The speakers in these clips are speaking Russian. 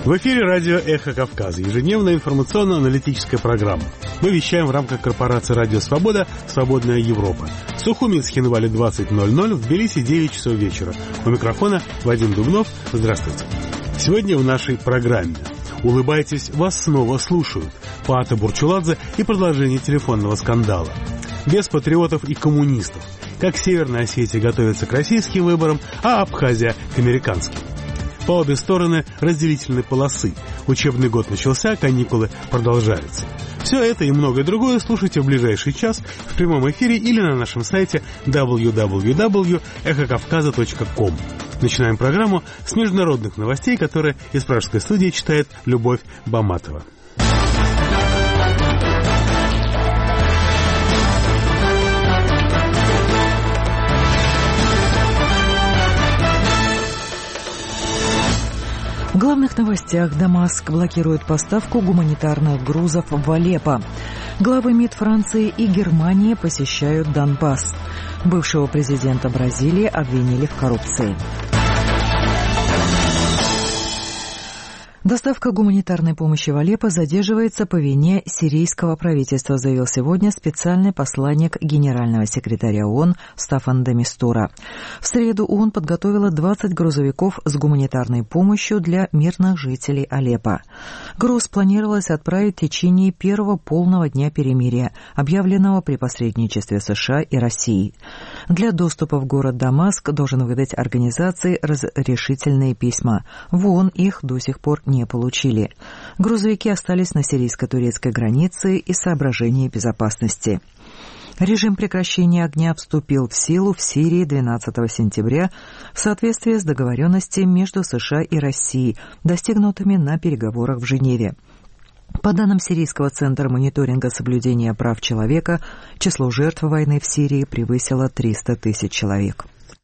В эфире радио «Эхо Кавказа», ежедневная информационно-аналитическая программа. Мы вещаем в рамках корпорации «Радио Свобода. Свободная Европа». Сухуми, Цхинвали, 20:00, в Тбилиси 9 часов вечера. У микрофона Вадим Дубнов. Здравствуйте. Сегодня в нашей программе. Улыбайтесь, вас снова слушают. Паата Бурчуладзе и продолжение телефонного скандала. Без патриотов и коммунистов. Как Северная Осетия готовится к российским выборам, а Абхазия к американским. По обе стороны разделительной полосы. Учебный год начался, каникулы продолжаются. Все это и многое другое слушайте в ближайший час в прямом эфире или на нашем сайте www.эхокавказа.ком. Начинаем программу с международных новостей, которые из пражской студии читает Любовь Баматова. В главных новостях: Дамаск блокирует поставку гуманитарных грузов в Алеппо. Главы МИД Франции и Германии посещают Донбасс. Бывшего президента Бразилии обвинили в коррупции. Доставка гуманитарной помощи в Алеппо задерживается по вине сирийского правительства, заявил сегодня специальный посланник генерального секретаря ООН Стаффан де Мистура. В среду ООН подготовила 20 грузовиков с гуманитарной помощью для мирных жителей Алеппо. Груз планировалось отправить в течение первого полного дня перемирия, объявленного при посредничестве США и России. Для доступа в город Дамаск должен выдать организации разрешительные письма. В ООН их до сих пор не получили. Грузовики остались на сирийско-турецкой границе из соображений безопасности. Режим прекращения огня вступил в силу в Сирии 12 сентября в соответствии с договоренностями между США и Россией, достигнутыми на переговорах в Женеве. По данным Сирийского центра мониторинга соблюдения прав человека, число жертв войны в Сирии превысило 300 тысяч человек.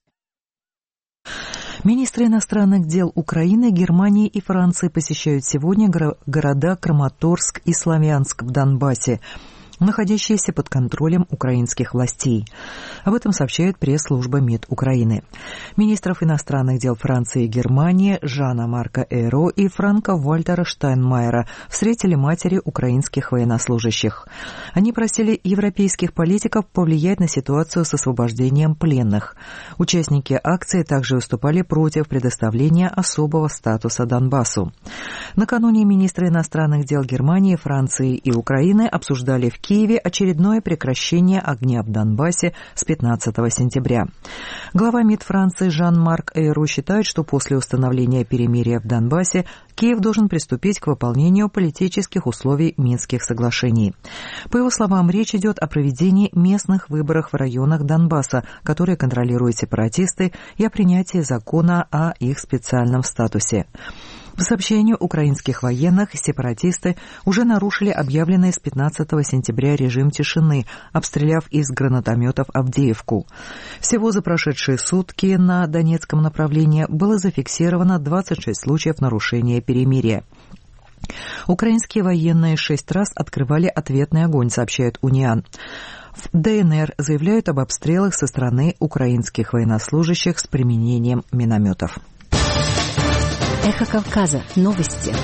Министры иностранных дел Украины, Германии и Франции посещают сегодня города Краматорск и Славянск в Донбассе, находящиеся под контролем украинских властей. Об этом сообщает пресс-служба МИД Украины. Министров иностранных дел Франции и Германии Жана Марка Эйро и Франка Вальтера Штайнмайера встретили матери украинских военнослужащих. Они просили европейских политиков повлиять на ситуацию с освобождением пленных. Участники акции также выступали против предоставления особого статуса Донбассу. Накануне министры иностранных дел Германии, Франции и Украины обсуждали в Киеве очередное прекращение огня в Донбассе с 15 сентября. Глава МИД Франции Жан-Марк Эйро считает, что после установления перемирия в Донбассе Киев должен приступить к выполнению политических условий Минских соглашений. По его словам, речь идет о проведении местных выборов в районах Донбасса, которые контролируют сепаратисты, и о принятии закона о их специальном статусе. По сообщению украинских военных, сепаратисты уже нарушили объявленный с 15 сентября режим тишины, обстреляв из гранатометов Авдеевку. Всего за прошедшие сутки на Донецком направлении было зафиксировано 26 случаев нарушения перемирия. Украинские военные 6 раз открывали ответный огонь, сообщает Униан. В ДНР заявляют об обстрелах со стороны украинских военнослужащих с применением минометов. Эхо Кавказа. Новости.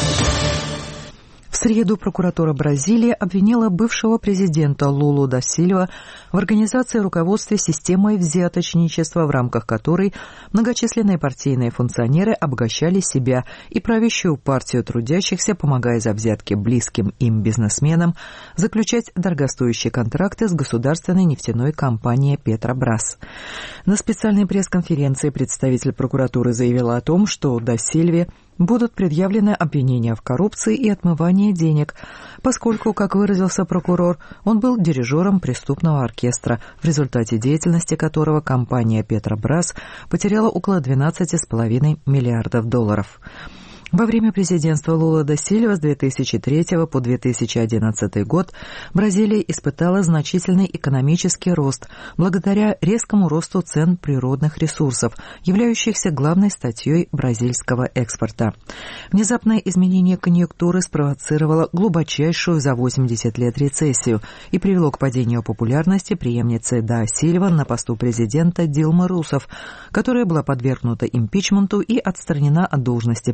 В среду прокуратура Бразилии обвинила бывшего президента Лулу да Сильва в организации руководства системой взяточничества, в рамках которой многочисленные партийные функционеры обогащали себя и правящую партию трудящихся, помогая за взятки близким им бизнесменам заключать дорогостоящие контракты с государственной нефтяной компанией «Петробрас». На специальной пресс-конференции представитель прокуратуры заявила о том, что да Сильве будут предъявлены обвинения в коррупции и отмывании денег, поскольку, как выразился прокурор, он был дирижером преступного оркестра, в результате деятельности которого компания «Петробрас» потеряла около 12,5 миллиардов долларов. Во время президентства Лула да Сильва с 2003 по 2011 год Бразилия испытала значительный экономический рост благодаря резкому росту цен природных ресурсов, являющихся главной статьей бразильского экспорта. Внезапное изменение конъюнктуры спровоцировало глубочайшую за 80 лет рецессию и привело к падению популярности преемницы да Сильва на посту президента Дилмы Русефф, которая была подвергнута импичменту и отстранена от должности президента.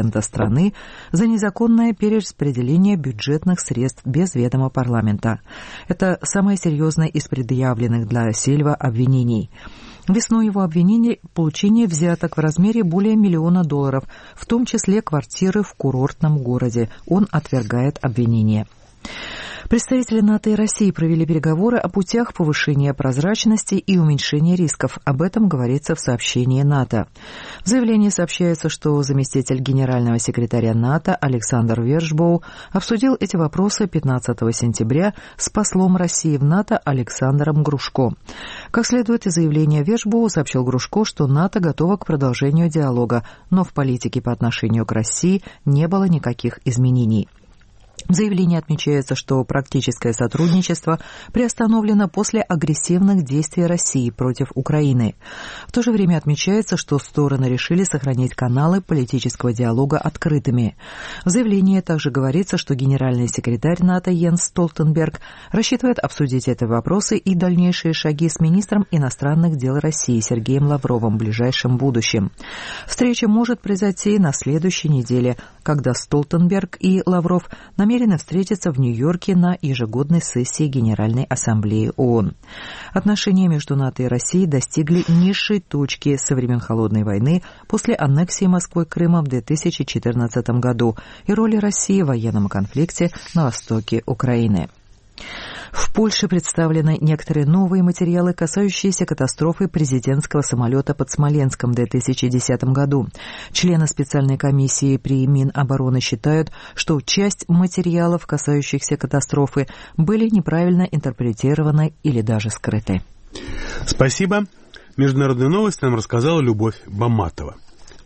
президента страны за незаконное перераспределение бюджетных средств без ведома парламента. Это самое серьезное из предъявленных для Сильва обвинений. Весной его обвинили в получении взяток в размере более $1 миллиона, в том числе квартиры в курортном городе. Он отвергает обвинения. Представители НАТО и России провели переговоры о путях повышения прозрачности и уменьшения рисков. Об этом говорится в сообщении НАТО. В заявлении сообщается, что заместитель генерального секретаря НАТО Александр Вершбоу обсудил эти вопросы 15 сентября с послом России в НАТО Александром Грушко. Как следует из заявления Вершбоу, сообщил Грушко, что НАТО готово к продолжению диалога, но в политике по отношению к России не было никаких изменений. В заявлении отмечается, что практическое сотрудничество приостановлено после агрессивных действий России против Украины. В то же время отмечается, что стороны решили сохранить каналы политического диалога открытыми. В заявлении также говорится, что генеральный секретарь НАТО Йенс Столтенберг рассчитывает обсудить эти вопросы и дальнейшие шаги с министром иностранных дел России Сергеем Лавровым в ближайшем будущем. Встреча может произойти на следующей неделе, когда Столтенберг и Лавров намерены встретиться в Нью-Йорке на ежегодной сессии Генеральной Ассамблеи ООН. Отношения между НАТО и Россией достигли низшей точки со времен Холодной войны после аннексии Москвой Крыма в 2014 году и роли России в военном конфликте на востоке Украины. В Польше представлены некоторые новые материалы, касающиеся катастрофы президентского самолета под Смоленском в 2010 году. Члены специальной комиссии при Минобороны считают, что часть материалов, касающихся катастрофы, были неправильно интерпретированы или даже скрыты. Спасибо. Международные новости нам рассказала Любовь Баматова.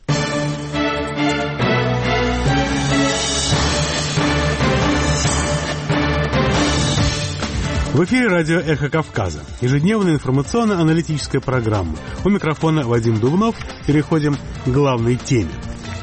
В эфире радио «Эхо Кавказа». Ежедневная информационно-аналитическая программа. У микрофона Вадим Дубнов. Переходим к главной теме.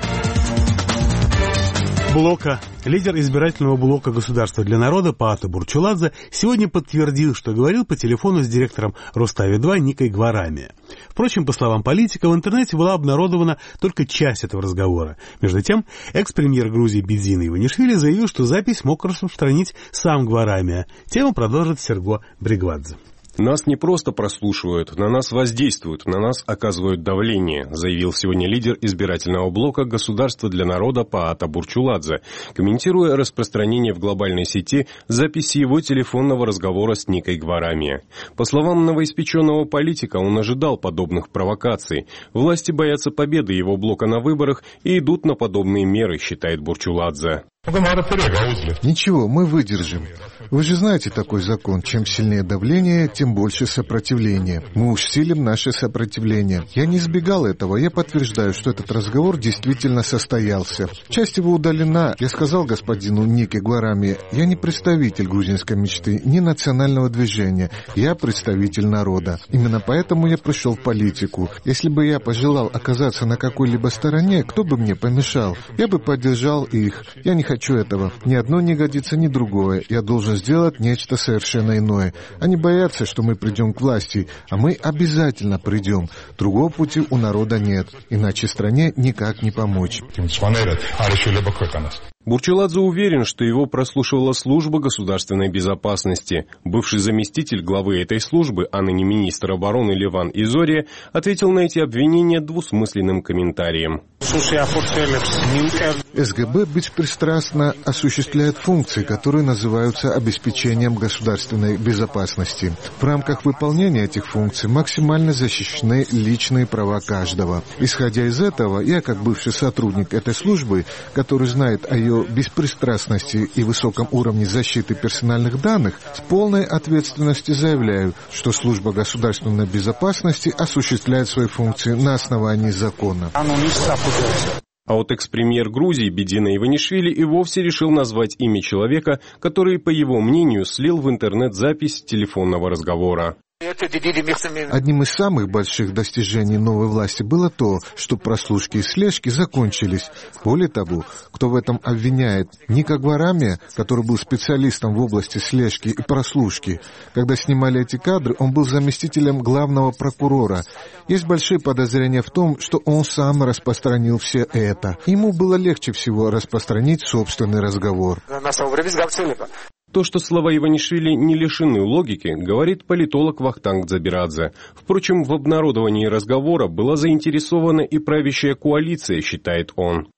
Лидер избирательного блока «Государство для народа» Паата Бурчуладзе сегодня подтвердил, что говорил по телефону с директором Рустави-2 Никой Гварамия. Впрочем, по словам политика, в интернете была обнародована только часть этого разговора. Между тем, экс-премьер Грузии Бидзина Иванишвили заявил, что запись мог распространить сам Гварамия. Тему продолжит Серго Бригвадзе. Нас не просто прослушивают, на нас воздействуют, на нас оказывают давление, заявил сегодня лидер избирательного блока «Государство для народа» Паата Бурчуладзе, комментируя распространение в глобальной сети записи его телефонного разговора с Никой Гварамия. По словам новоиспеченного политика, он ожидал подобных провокаций. Власти боятся победы его блока на выборах и идут на подобные меры, считает Бурчуладзе. Ничего, мы выдержим. Вы же знаете такой закон. Чем сильнее давление, тем больше сопротивления. Мы усилим наше сопротивление. Я не избегал этого. Я подтверждаю, что этот разговор действительно состоялся. Часть его удалена. Я сказал господину Нике Гварамии, я не представитель грузинской мечты, ни национального движения. Я представитель народа. Именно поэтому я пришел в политику. Если бы я пожелал оказаться на какой-либо стороне, кто бы мне помешал? Я бы поддержал их. Я не хочу этого. Ни одно не годится, ни другое. Я должен сделать нечто совершенно иное. Они боятся, что мы придем к власти, а мы обязательно придем. Другого пути у народа нет, иначе стране никак не помочь. Бурчуладзе уверен, что его прослушивала служба государственной безопасности. Бывший заместитель главы этой службы, а ныне министр обороны Леван Изория, ответил на эти обвинения двусмысленным комментарием. СГБ беспристрастно осуществляет функции, которые называются обеспечением государственной безопасности. В рамках выполнения этих функций максимально защищены личные права каждого. Исходя из этого, я, как бывший сотрудник этой службы, который знает о ее беспристрастности и высоком уровне защиты персональных данных, с полной ответственностью заявляю, что служба государственной безопасности осуществляет свои функции на основании закона. А вот экс-премьер Грузии Бидзина Иванишвили и вовсе решил назвать имя человека, который, по его мнению, слил в интернет запись телефонного разговора. Одним из самых больших достижений новой власти было то, что прослушки и слежки закончились. Более того, кто в этом обвиняет Ника Гварами, который был специалистом в области слежки и прослушки. Когда снимали эти кадры, он был заместителем главного прокурора. Есть большие подозрения в том, что он сам распространил все это. Ему было легче всего распространить собственный разговор. То, что слова Иванишвили не лишены логики, говорит политолог Вахтанг Дзабирадзе. Впрочем, в обнародовании разговора была заинтересована и правящая коалиция, считает он.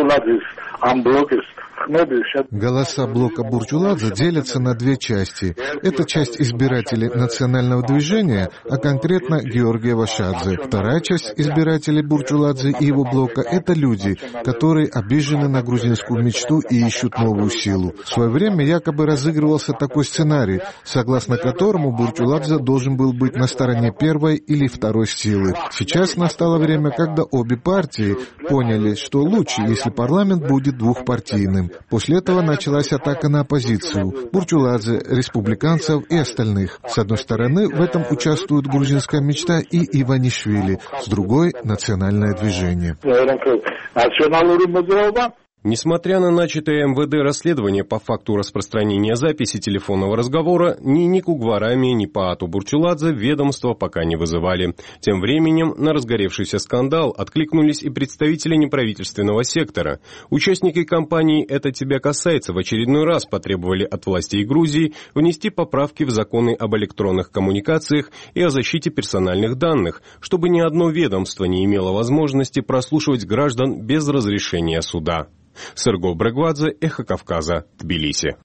Голоса блока Бурчуладзе делятся на две части. Это часть избирателей национального движения, а конкретно Георгия Вашадзе. Вторая часть избирателей Бурчуладзе и его блока – это люди, которые обижены на грузинскую мечту и ищут новую силу. В свое время якобы разыгрывался такой сценарий, согласно которому Бурчуладзе должен был быть на стороне первой или второй силы. Сейчас настало время, когда обе партии поняли, что лучше, если парламент будет двухпартийным. После этого началась атака на оппозицию, Бурчуладзе, республиканцев и остальных. С одной стороны, в этом участвует грузинская мечта и Иванишвили, с другой — национальное движение. Несмотря на начатое МВД расследование по факту распространения записи телефонного разговора, ни Нику Гварами, ни Паату Бурчуладзе ведомство пока не вызывали. Тем временем на разгоревшийся скандал откликнулись и представители неправительственного сектора. Участники кампании «Это тебя касается» в очередной раз потребовали от властей Грузии внести поправки в законы об электронных коммуникациях и о защите персональных данных, чтобы ни одно ведомство не имело возможности прослушивать граждан без разрешения суда. Серго Брегвадзе, Эхо Кавказа, Тбилиси.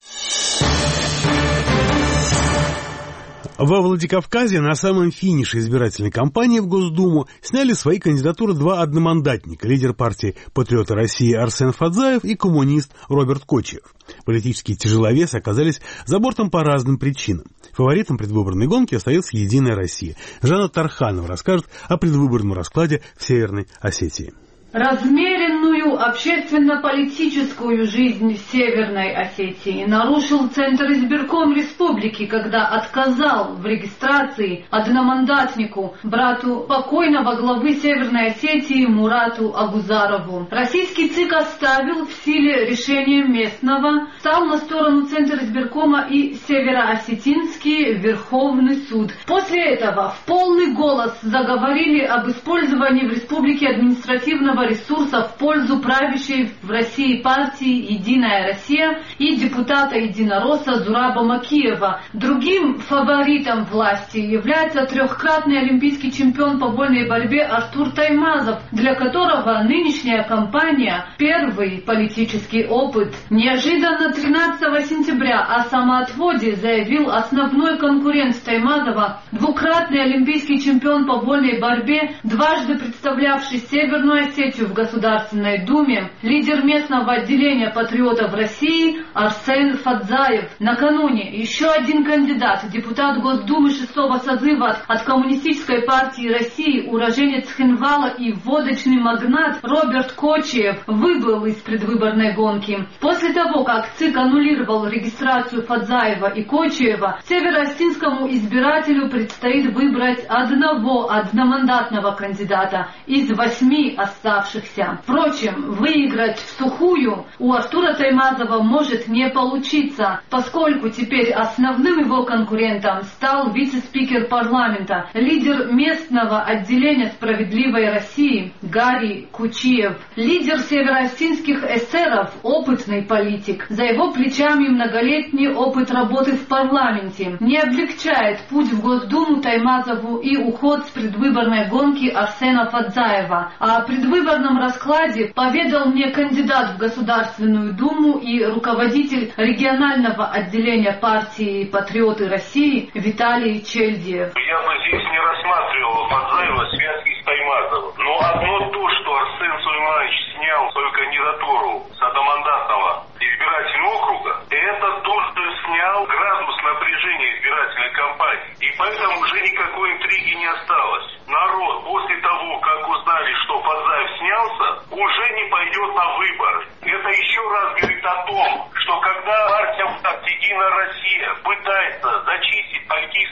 Во Владикавказе на самом финише избирательной кампании в Госдуму сняли свои кандидатуры два одномандатника, лидер партии «Патриоты России» Арсен Фадзаев и коммунист Роберт Кочиев. Политические тяжеловесы оказались за бортом по разным причинам. Фаворитом предвыборной гонки остается «Единая Россия». Жанна Тарханова расскажет о предвыборном раскладе в Северной Осетии. Размеренную общественно-политическую жизнь в Северной Осетии нарушил Центр избирком республики, когда отказал в регистрации одномандатнику, брату покойного главы Северной Осетии Мурату Агузарову. Российский ЦИК оставил в силе решение местного, стал на сторону Центра избиркома и Североосетинский Верховный суд. После этого в полный голос заговорили об использовании в республике административного ресурса в пользу правящей в России партии «Единая Россия» и депутата единоросса Зураба Макиева. Другим фаворитом власти является трехкратный олимпийский чемпион по вольной борьбе Артур Таймазов, для которого нынешняя кампания – первый политический опыт. Неожиданно 13 сентября о самоотводе заявил основной конкурент Таймазова, двукратный олимпийский чемпион по вольной борьбе, дважды представлявший Северную Осетию в Государственной Думе, лидер местного отделения патриотов России Арсен Фадзаев. Накануне еще один кандидат, депутат Госдумы 6-го созыва от Коммунистической партии России, уроженец Цхинвала и водочный магнат Роберт Кочиев, выбыл из предвыборной гонки. После того, как ЦИК аннулировал регистрацию Фадзаева и Кочиева, североосетинскому избирателю предстоит выбрать одного одномандатного кандидата из 8 оставшихся. Впрочем, выиграть в сухую у Артура Таймазова может не получиться, поскольку теперь основным его конкурентом стал вице-спикер парламента, лидер местного отделения «Справедливой России» Гарри Кучиев. Лидер североосетинских эсеров, опытный политик. За его плечами многолетний опыт работы в парламенте. Не облегчает путь в Госдуму Таймазову и уход с предвыборной гонки Арсена Фадзаева. О предвыборном раскладе поведал мне кандидат в Государственную Думу и руководитель регионального отделения партии «Патриоты России» Виталий Чельдиев. Я бы здесь не рассматривал Фадзаева в связке с Таймазовым. Но одно то, что Арсен Сулейманович снял свою кандидатуру с одномандатного избирательного округа, это то, что снял градус напряжения избирательной кампании. И поэтому уже никакой интриги не осталось. Народ после того, как узнали, что Фадзаев снялся, уже не пойдет на выборы. Это еще раз говорит о том, что когда партия «Единая Россия» пытается зачистить политическое поле,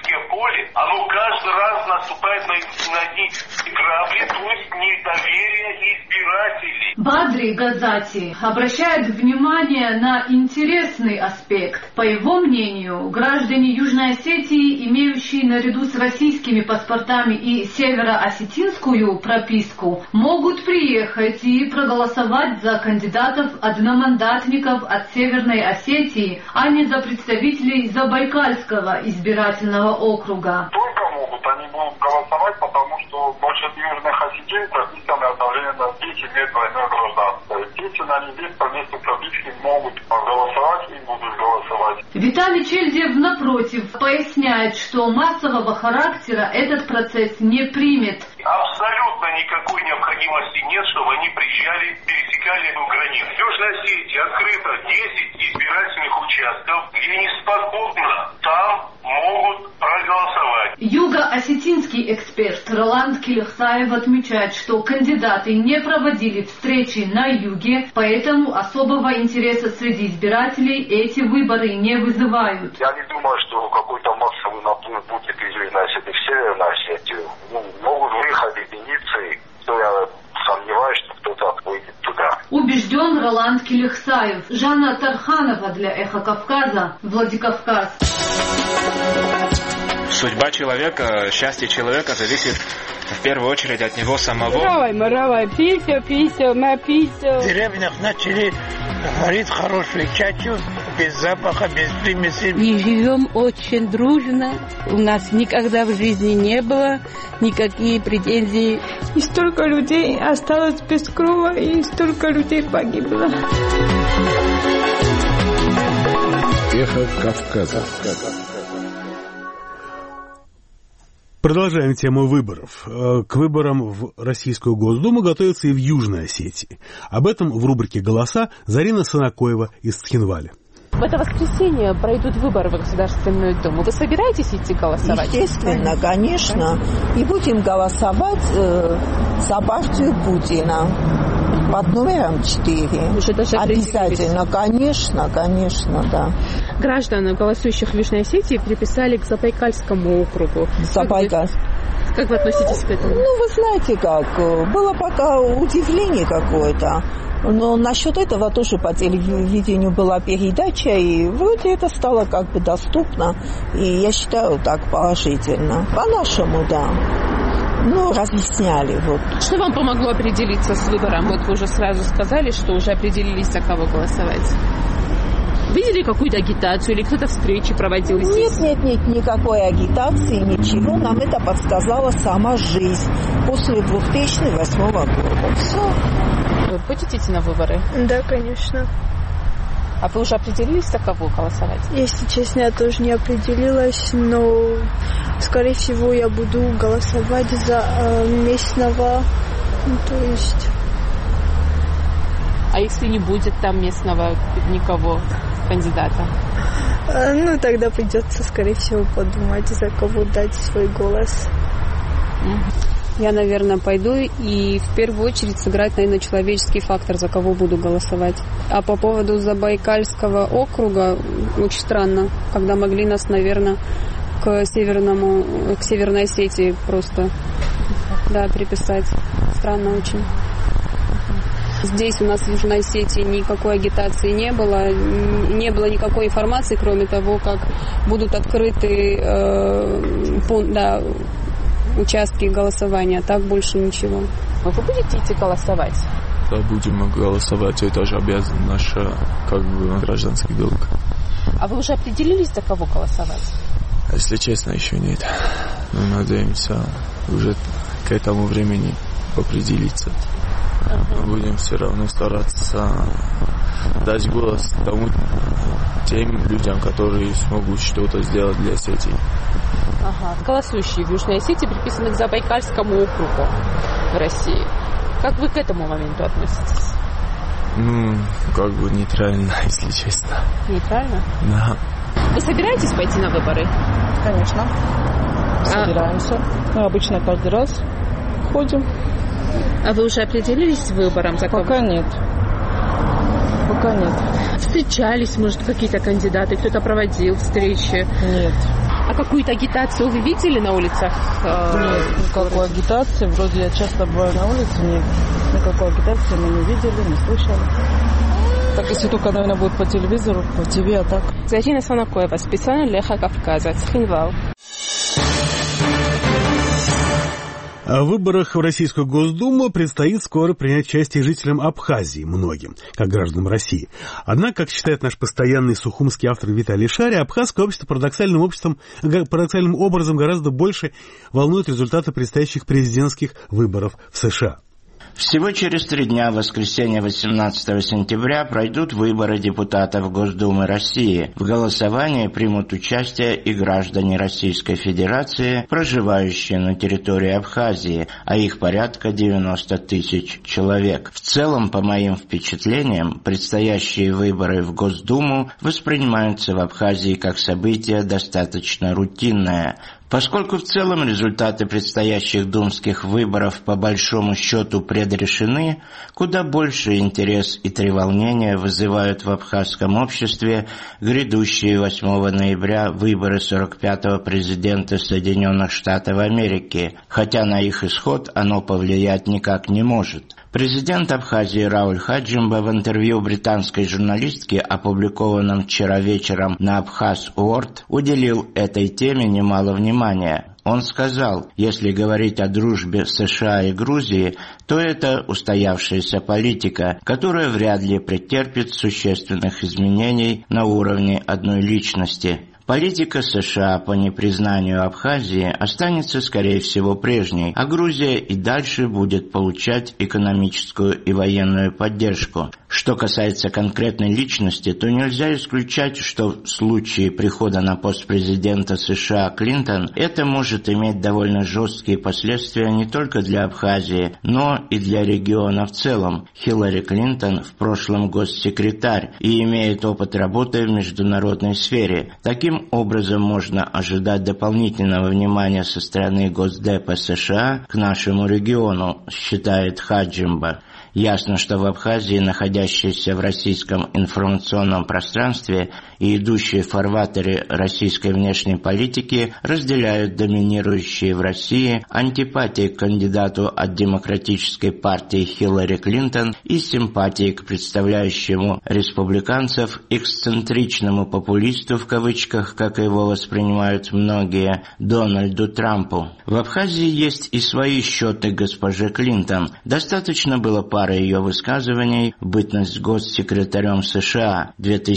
поле, оно каждый раз наступает на одни грабли, то есть недоверие избирателей. Бадри Газати обращает внимание на интересный аспект. По его мнению, граждане Южной Осетии, имеющие наряду с российскими паспортами и североосетинскую прописку, могут приехать и проголосовать за кандидатов-одномандатников от Северной Осетии, а не за представителей Забайкальского избирательного округа. Только могут, они будут голосовать, потому что больше южных осетин прописано одновременно 10 лет двойное гражданство. Дети на них по месту прописки могут голосовать и будут голосовать. Виталий Чельдев, напротив, поясняет, что массового характера этот процесс не примет. Абсолютно никакой необходимости нет, чтобы они приезжали, пересекали эту границу. В Южной Осетии открыто 10 избирательных участков, где неспокойно там могут проголосовать. Юго-осетинский эксперт Роланд Килихсаев отмечает, что кандидаты не проводили встречи на юге, поэтому особого интереса среди избирателей эти выборы не вызывают. Я не думаю, что какой-то массовый наплыв будет из Южной Осетии в Северную Осетию. Могут выехать единицы, то я сомневаюсь, что кто-то выйдет туда. Убежден Роланд Килихсаев. Жанна Тарханова для «Эхо Кавказа», Владикавказ. Судьба человека, счастье человека зависит в первую очередь от него самого. Моровай, пися, на пися. В деревнях начали варить хорошую чачу, без запаха, без примесей. И живем очень дружно. У нас никогда в жизни не было никакие претензий. И столько людей осталось без крова, и столько людей погибло. Эхо Кавказа. Продолжаем тему выборов. К выборам в Российскую Госдуму готовятся и в Южной Осетии. Об этом в рубрике «Голоса» Зарина Санакоева из Цхинваля. В это воскресенье пройдут выборы в Государственную Думу. Вы собираетесь идти голосовать? Естественно, конечно. И будем голосовать за партию Путина под номером 4. Обязательно, конечно, да. Граждан, голосующих в Южной Осетии, приписали к Забайкальскому округу. Как вы относитесь к этому? Ну, вы знаете как, было пока удивление какое-то. Но насчет этого тоже по телевидению была передача, и вроде это стало как бы доступно. И я считаю так положительно. По-нашему, да. Ну, разъясняли. Вот. Что вам помогло определиться с выбором? Вот вы уже сразу сказали, что уже определились, за кого голосовать. Видели какую-то агитацию или кто-то встречи проводил здесь? Нет, никакой агитации, ничего. Нам это подсказала сама жизнь после 2008 года. Все. Вы будете идти на выборы? Да, конечно. А вы уже определились, за кого голосовать? Если честно, я тоже не определилась, но, скорее всего, я буду голосовать за местного, то есть... А если не будет там местного никого кандидата? Ну, тогда придется, скорее всего, подумать, за кого дать свой голос. Я, наверное, пойду и в первую очередь сыграть, наверное, человеческий фактор, за кого буду голосовать. А по поводу Забайкальского округа, очень странно, когда могли нас, наверное, к Северной Осетии просто, да, приписать. Странно очень. Здесь у нас в Южной Осетии никакой агитации не было никакой информации, кроме того, как будут открыты участки голосования, так больше ничего. Вы будете идти голосовать? Да, будем голосовать, это же обязан наш гражданский долг. А вы уже определились, за кого голосовать? Если честно, еще нет. Но надеемся уже к этому времени определиться. Мы будем все равно стараться дать голос тем людям, которые смогут что-то сделать для Осетии. Ага. Голосующие в Южной Осетии приписаны к Забайкальскому округу в России. Как вы к этому моменту относитесь? Как бы нейтрально, если честно. Нейтрально? Да. Вы собираетесь пойти на выборы? Конечно. Собираемся. Мы обычно каждый раз ходим. А вы уже определились с выбором? Пока нет. Встречались, может, какие-то кандидаты? Кто-то проводил встречи? Нет. А какую-то агитацию вы видели на улицах? Нет, никакой агитации. Вроде я часто бываю на улице, никакой агитации мы не видели, не слышали. Так, если только, наверное, будет по телевизору, по ТВ, а так. Зарина Санакоева, специально для Эхо Кавказа, Цхинвал. В выборах в Российскую Госдуму предстоит скоро принять участие жителям Абхазии, многим, как гражданам России. Однако, как считает наш постоянный сухумский автор Виталий Шаря, абхазское общество парадоксальным образом гораздо больше волнует результаты предстоящих президентских выборов в США. Всего через 3 дня, в воскресенье 18 сентября, пройдут выборы депутатов Госдумы России. В голосовании примут участие и граждане Российской Федерации, проживающие на территории Абхазии, а их порядка 90 тысяч человек. В целом, по моим впечатлениям, предстоящие выборы в Госдуму воспринимаются в Абхазии как событие достаточно рутинное. Поскольку в целом результаты предстоящих думских выборов по большому счету предрешены, куда больше интерес и треволнения вызывают в абхазском обществе грядущие 8 ноября выборы 45-го президента Соединенных Штатов Америки, хотя на их исход оно повлиять никак не может. Президент Абхазии Рауль Хаджимба в интервью британской журналистке, опубликованном вчера вечером на Абхаз Уорд, уделил этой теме немало внимания. Он сказал, если говорить о дружбе США и Грузии, то это устоявшаяся политика, которая вряд ли претерпит существенных изменений на уровне одной личности. Политика США по непризнанию Абхазии останется, скорее всего, прежней, а Грузия и дальше будет получать экономическую и военную поддержку. Что касается конкретной личности, то нельзя исключать, что в случае прихода на пост президента США Клинтон это может иметь довольно жесткие последствия не только для Абхазии, но и для региона в целом. Хиллари Клинтон в прошлом госсекретарь и имеет опыт работы в международной сфере. Таким образом, можно ожидать дополнительного внимания со стороны Госдепа США к нашему региону, считает Хаджимба. Ясно, что в Абхазии, находящейся в российском информационном пространстве и идущие в фарватере российской внешней политики, разделяют доминирующие в России антипатии к кандидату от Демократической партии Хиллари Клинтон и симпатии к представляющему республиканцев эксцентричному популисту, в кавычках, как его воспринимают многие, Дональду Трампу. В Абхазии есть и свои счеты госпоже Клинтон. Достаточно было пара ее высказываний в бытность госсекретарем США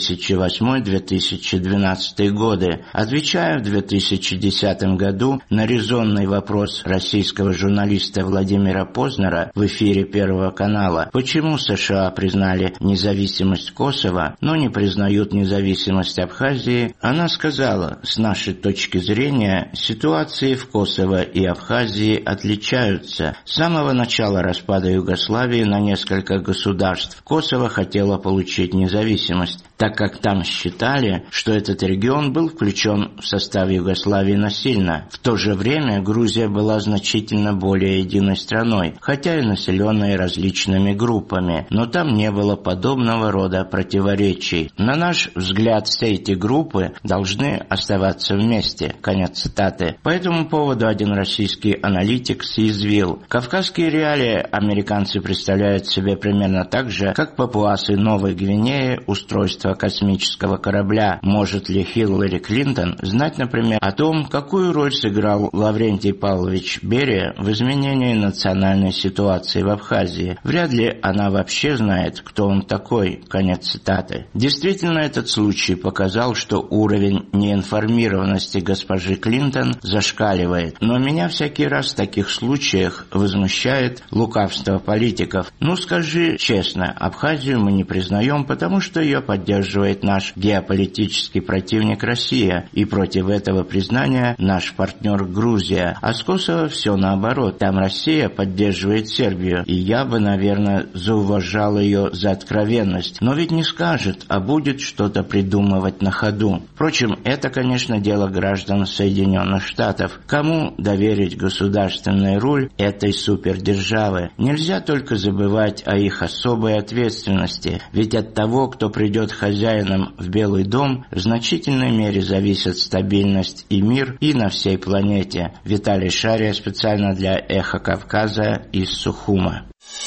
2008-2012 годы. Отвечая в 2010 году на резонный вопрос российского журналиста Владимира Познера в эфире Первого канала, почему США признали независимость Косово, но не признают независимость Абхазии, она сказала, с нашей точки зрения, ситуации в Косово и Абхазии отличаются. С самого начала распада Югославии на несколько государств Косово хотело получить независимость, так как там считали, что этот регион был включен в состав Югославии насильно. В то же время Грузия была значительно более единой страной, хотя и населенной различными группами, но там не было подобного рода противоречий. На наш взгляд, все эти группы должны оставаться вместе. Конец цитаты. По этому поводу один российский аналитик съязвил: кавказские реалии американцы представляют себе примерно так же, как папуасы Новой Гвинеи устройство космического корабля. Может ли Хиллари Клинтон знать, например, о том, какую роль сыграл Лаврентий Павлович Берия в изменении национальной ситуации в Абхазии? Вряд ли она вообще знает, кто он такой. Конец цитаты. Действительно, этот случай показал, что уровень неинформированности госпожи Клинтон зашкаливает. Но меня всякий раз в таких случаях возмущает лукавство политиков. Ну скажи честно, Абхазию мы не признаем, потому что ее поддерживает наш геополитический противник Россия, и против этого признания наш партнер Грузия. А с Косово все наоборот. Там Россия поддерживает Сербию, и я бы, наверное, зауважал ее за откровенность. Но ведь не скажет, а будет что-то придумывать на ходу. Впрочем, это, конечно, дело граждан Соединенных Штатов. Кому доверить государственный руль этой супердержавы? Нельзя только забывать о их особой ответственности, ведь от того, кто придет ходить хозяином в Белый дом, в значительной мере зависят стабильность и мир и на всей планете. Виталий Шария специально для «Эхо Кавказа» из Сухума.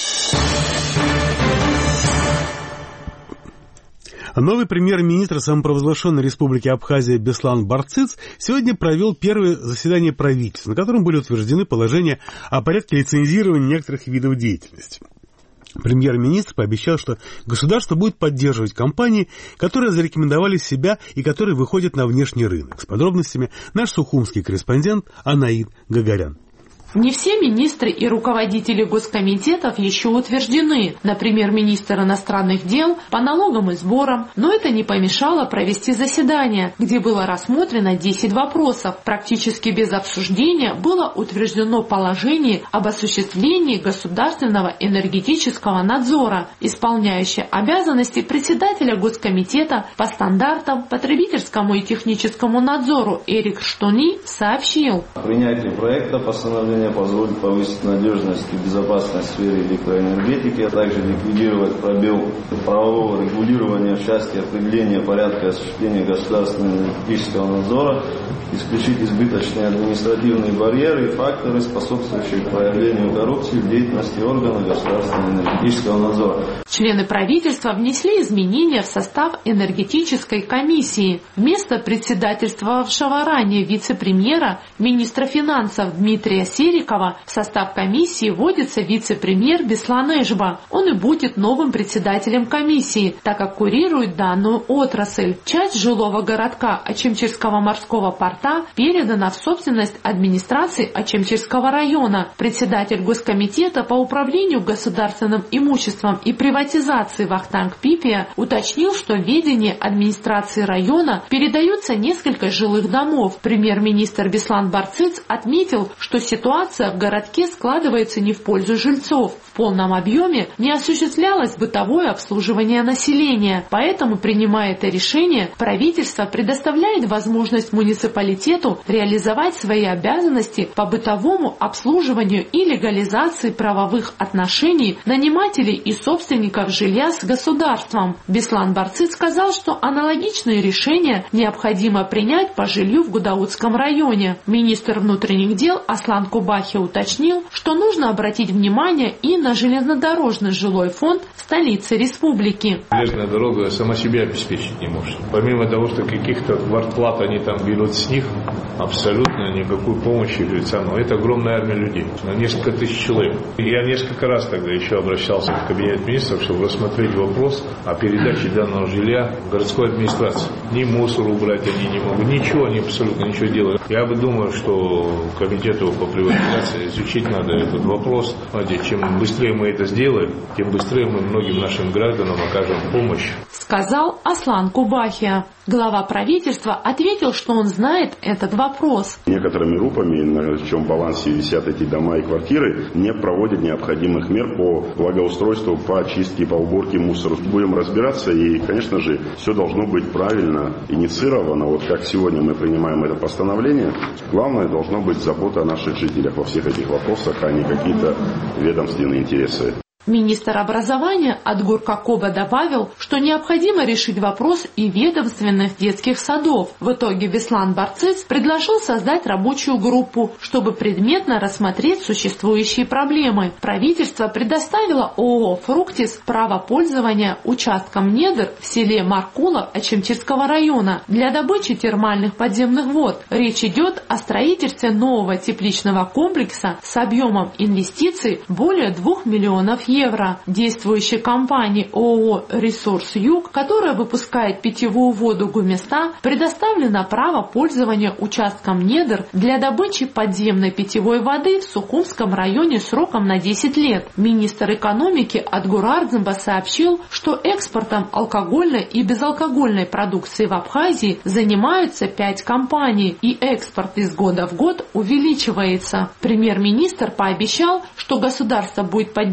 Новый премьер-министр самопровозглашенной республики Абхазия Беслан Барциц сегодня провел первое заседание правительства, на котором были утверждены положения о порядке лицензирования некоторых видов деятельности. Премьер-министр пообещал, что государство будет поддерживать компании, которые зарекомендовали себя и которые выходят на внешний рынок. С подробностями наш сухумский корреспондент Анаид Гагарян. Не все министры и руководители госкомитетов еще утверждены, например, министр иностранных дел по налогам и сборам, но это не помешало провести заседание, где было рассмотрено 10 вопросов. Практически без обсуждения было утверждено положение об осуществлении государственного энергетического надзора, исполняющее обязанности председателя госкомитета по стандартам, потребительскому и техническому надзору Эрик Штони сообщил. Принятие проекта постановления позволит повысить надежность и безопасность в сфере электроэнергетики, а также ликвидировать пробел правового регулирования в части определения порядка осуществления государственного энергетического надзора, исключить избыточные административные барьеры и факторы, способствующие проявлению коррупции в деятельности органов государственного энергетического надзора. Члены правительства внесли изменения в состав энергетической комиссии. Вместо председательствовавшего ранее вице-премьера, министра финансов Дмитрия Серикова, в состав комиссии вводится вице-премьер Беслан Эшба. Он и будет новым председателем комиссии, так как курирует данную отрасль. Часть жилого городка Очемчирского морского порта передана в собственность администрации Очемчирского района. Председатель госкомитета по управлению государственным имуществом и приватизации Вахтанг Пипия уточнил, что в ведение администрации района передаются несколько жилых домов. Премьер-министр Беслан Барциц отметил, что ситуация в городке складывается не в пользу жильцов. В полном объеме не осуществлялось бытовое обслуживание населения. Поэтому, принимая это решение, правительство предоставляет возможность муниципалитету реализовать свои обязанности по бытовому обслуживанию и легализации правовых отношений нанимателей и собственников жилья с государством. Беслан Барциц сказал, что аналогичные решения необходимо принять по жилью в Гудаутском районе. Министр внутренних дел Аслан Кубахи уточнил, что нужно обратить внимание и на железнодорожный жилой фонд столицы республики. Железная дорога сама себя обеспечить не может. Помимо того, что каких-то квартплат они там берут с них, абсолютно никакой помощи жильцам. Но это огромная армия людей, на несколько тысяч человек. Я несколько раз тогда еще обращался в кабинет министров, чтобы рассмотреть вопрос о передаче данного жилья в городской администрации. Ни мусор убрать они не могут, ничего, они абсолютно ничего делают. Я бы думаю, что комитету по приватизации изучить надо этот вопрос. Чем быстрее мы это сделаем, тем быстрее мы многим нашим гражданам окажем помощь. Сказал Аслан Кубахи. Глава правительства ответил, что он знает этот вопрос. Некоторыми группами, на чем балансе висят эти дома и квартиры, не проводят необходимых мер по благоустройству, по очистке, по уборке мусора. Будем разбираться, и, конечно же, все должно быть правильно инициировано. Вот как сегодня мы принимаем это постановление, главное должно быть забота о наших жителях во всех этих вопросах, а не какие-то ведомственные интересы. Министр образования Адгур Какоба добавил, что необходимо решить вопрос и ведомственных детских садов. В итоге Беслан Барциц предложил создать рабочую группу, чтобы предметно рассмотреть существующие проблемы. Правительство предоставило ООО «Фруктис» право пользования участком недр в селе Маркула Очемчирского района для добычи термальных подземных вод. Речь идет о строительстве нового тепличного комплекса с объемом инвестиций более 2 миллионов евро. Действующей компании ООО «Ресурс Юг», которая выпускает питьевую воду Гуместа, предоставлено право пользования участком недр для добычи подземной питьевой воды в Сухумском районе сроком на 10 лет. Министр экономики Адгур Ардзимба сообщил, что экспортом алкогольной и безалкогольной продукции в Абхазии занимаются 5 компаний, и экспорт из года в год увеличивается. Премьер-министр пообещал, что государство будет поддерживать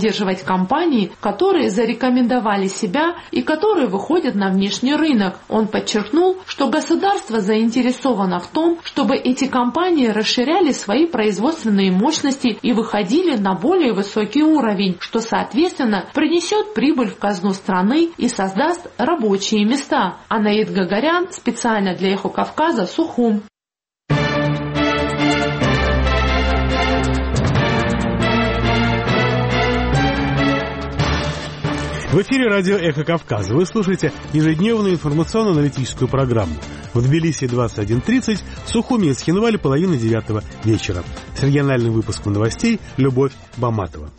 компаний, которые зарекомендовали себя и которые выходят на внешний рынок. Он подчеркнул, что государство заинтересовано в том, чтобы эти компании расширяли свои производственные мощности и выходили на более высокий уровень, что, соответственно, принесет прибыль в казну страны и создаст рабочие места. Анаид Гагарян специально для «Эхо Кавказа», Сухум. В эфире радио «Эхо Кавказа». Вы слушаете ежедневную информационно-аналитическую программу. В Тбилиси 21:30, в Сухуми и Цхинвале 8:30 вечера. С региональным выпуском новостей Любовь Баматова.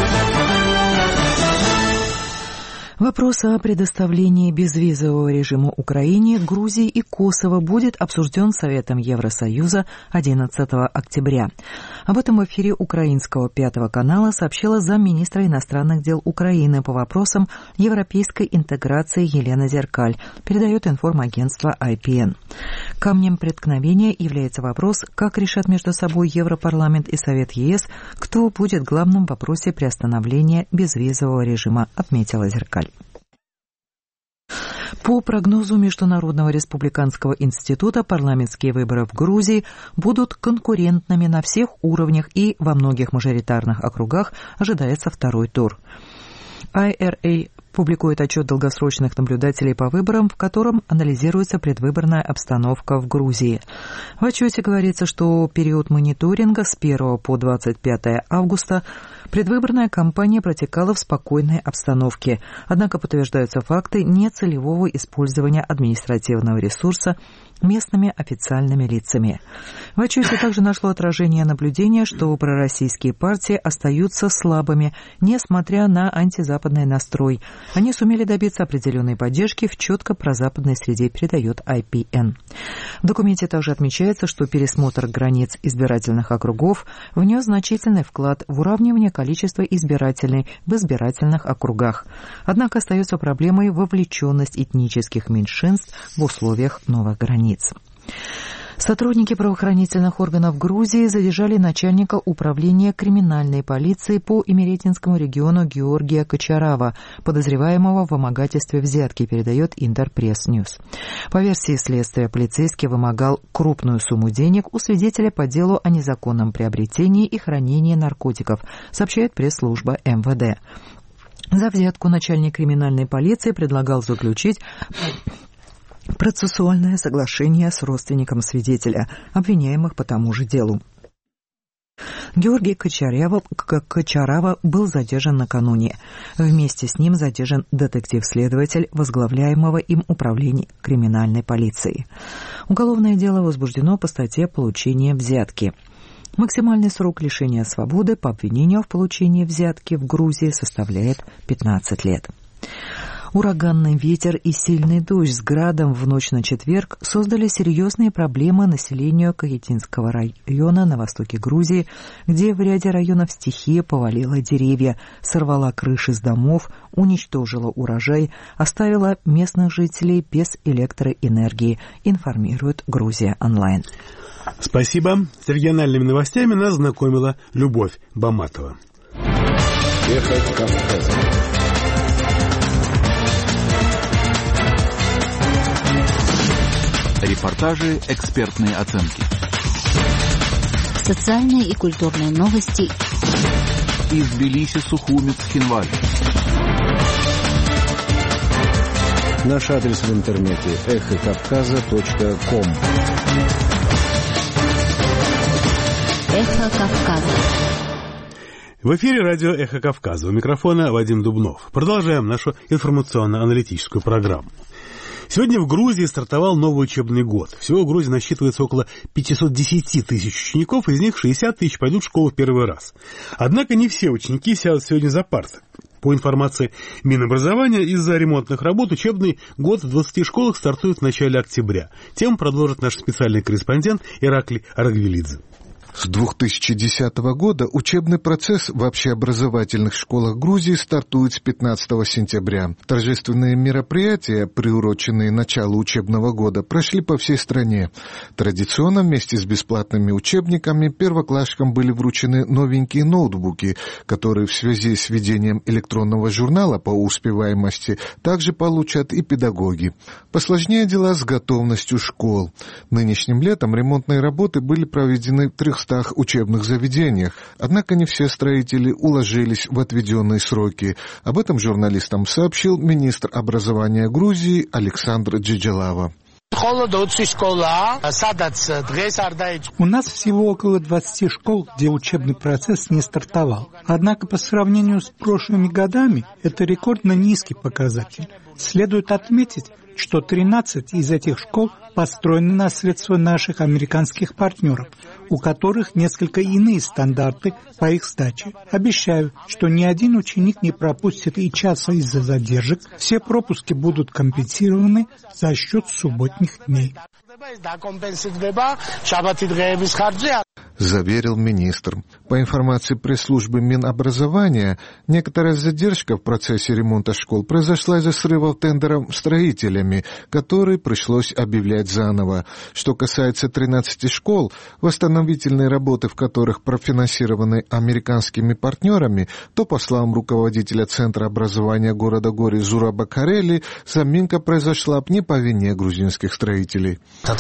Вопрос о предоставлении безвизового режима Украине, Грузии и Косово будет обсужден Советом Евросоюза 11 октября. Об этом в эфире украинского Пятого канала сообщила замминистра иностранных дел Украины по вопросам европейской интеграции Елена Зеркаль, передает информагентство IPN. Камнем преткновения является вопрос, как решат между собой Европарламент и Совет ЕС, кто будет главным в вопросе приостановления безвизового режима, отметила Зеркаль. По прогнозу Международного республиканского института, парламентские выборы в Грузии будут конкурентными на всех уровнях и во многих мажоритарных округах ожидается второй тур. IRA публикует отчет долгосрочных наблюдателей по выборам, в котором анализируется предвыборная обстановка в Грузии. В отчете говорится, что период мониторинга с 1 по 25 августа предвыборная кампания протекала в спокойной обстановке, однако подтверждаются факты нецелевого использования административного ресурса местными официальными лицами. В отчете также нашло отражение наблюдения, что пророссийские партии остаются слабыми, несмотря на антизападный настрой. Они сумели добиться определенной поддержки в четко прозападной среде, передает IPN. В документе также отмечается, что пересмотр границ избирательных округов внес значительный вклад в уравнивание количества избирателей в избирательных округах. Однако остается проблемой вовлеченность этнических меньшинств в условиях новых границ. Сотрудники правоохранительных органов Грузии задержали начальника управления криминальной полиции по Имеретинскому региону Георгия Кочарава, подозреваемого в вымогательстве взятки, передает Интерпресс-Ньюс. По версии следствия, полицейский вымогал крупную сумму денег у свидетеля по делу о незаконном приобретении и хранении наркотиков, сообщает пресс-служба МВД. За взятку начальник криминальной полиции предлагал заключить процессуальное соглашение с родственником свидетеля, обвиняемых по тому же делу. Георгий Кочарава был задержан накануне. Вместе с ним задержан детектив-следователь возглавляемого им управления криминальной полиции. Уголовное дело возбуждено по статье «Получение взятки». Максимальный срок лишения свободы по обвинению в получении взятки в Грузии составляет 15 лет. Ураганный ветер и сильный дождь с градом в ночь на четверг создали серьезные проблемы населению Кахетинского района на востоке Грузии, где в ряде районов стихия повалила деревья, сорвала крыши с домов, уничтожила урожай, оставила местных жителей без электроэнергии, информирует Грузия онлайн. Спасибо. С региональными новостями нас знакомила Любовь Баматова. Эхо Кавказа. Репортажи, экспертные оценки. Социальные и культурные новости. Из Тбилиси, Сухуми, Цхинвале. Наш адрес в интернете эхокавказа.ком. Эхо Кавказа. В эфире радио «Эхо Кавказа». У микрофона Вадим Дубнов. Продолжаем нашу информационно-аналитическую программу. Сегодня в Грузии стартовал новый учебный год. Всего в Грузии насчитывается около 510 тысяч учеников, из них 60 тысяч пойдут в школу в первый раз. Однако не все ученики сядут сегодня за парты. По информации Минобразования, из-за ремонтных работ учебный год в 20 школах стартует в начале октября. Тему продолжит наш специальный корреспондент Ираклий Арагвелидзе. С 2010 года учебный процесс в общеобразовательных школах Грузии стартует с 15 сентября. Торжественные мероприятия, приуроченные началу учебного года, прошли по всей стране. Традиционно вместе с бесплатными учебниками первоклассникам были вручены новенькие ноутбуки, которые в связи с введением электронного журнала по успеваемости также получат и педагоги. Посложнее дела с готовностью школ. Нынешним летом ремонтные работы были проведены в 300 учебных заведениях, однако не все строители уложились в отведенные сроки. Об этом журналистам сообщил министр образования Грузии Александр Джиджелава. У нас всего около 20 школ, где учебный процесс не стартовал. Однако по сравнению с прошлыми годами это рекордно низкий показатель. Следует отметить, что 13 из этих школ построены на средства наших американских партнеров, у которых несколько иные стандарты по их сдаче. Обещаю, что ни один ученик не пропустит и часа из-за задержек. Все пропуски будут компенсированы за счет субботних дней. Заверил министр. По информации пресс-службы Минобразования, некоторая задержка в процессе ремонта школ произошла из-за срывов тендеров строителями, которые пришлось объявлять заново. Что касается 13 школ, восстановительные работы в которых профинансированы американскими партнерами, то, по словам руководителя Центра образования города Гори Зураба Карели, заминка произошла не по вине грузинских строителей.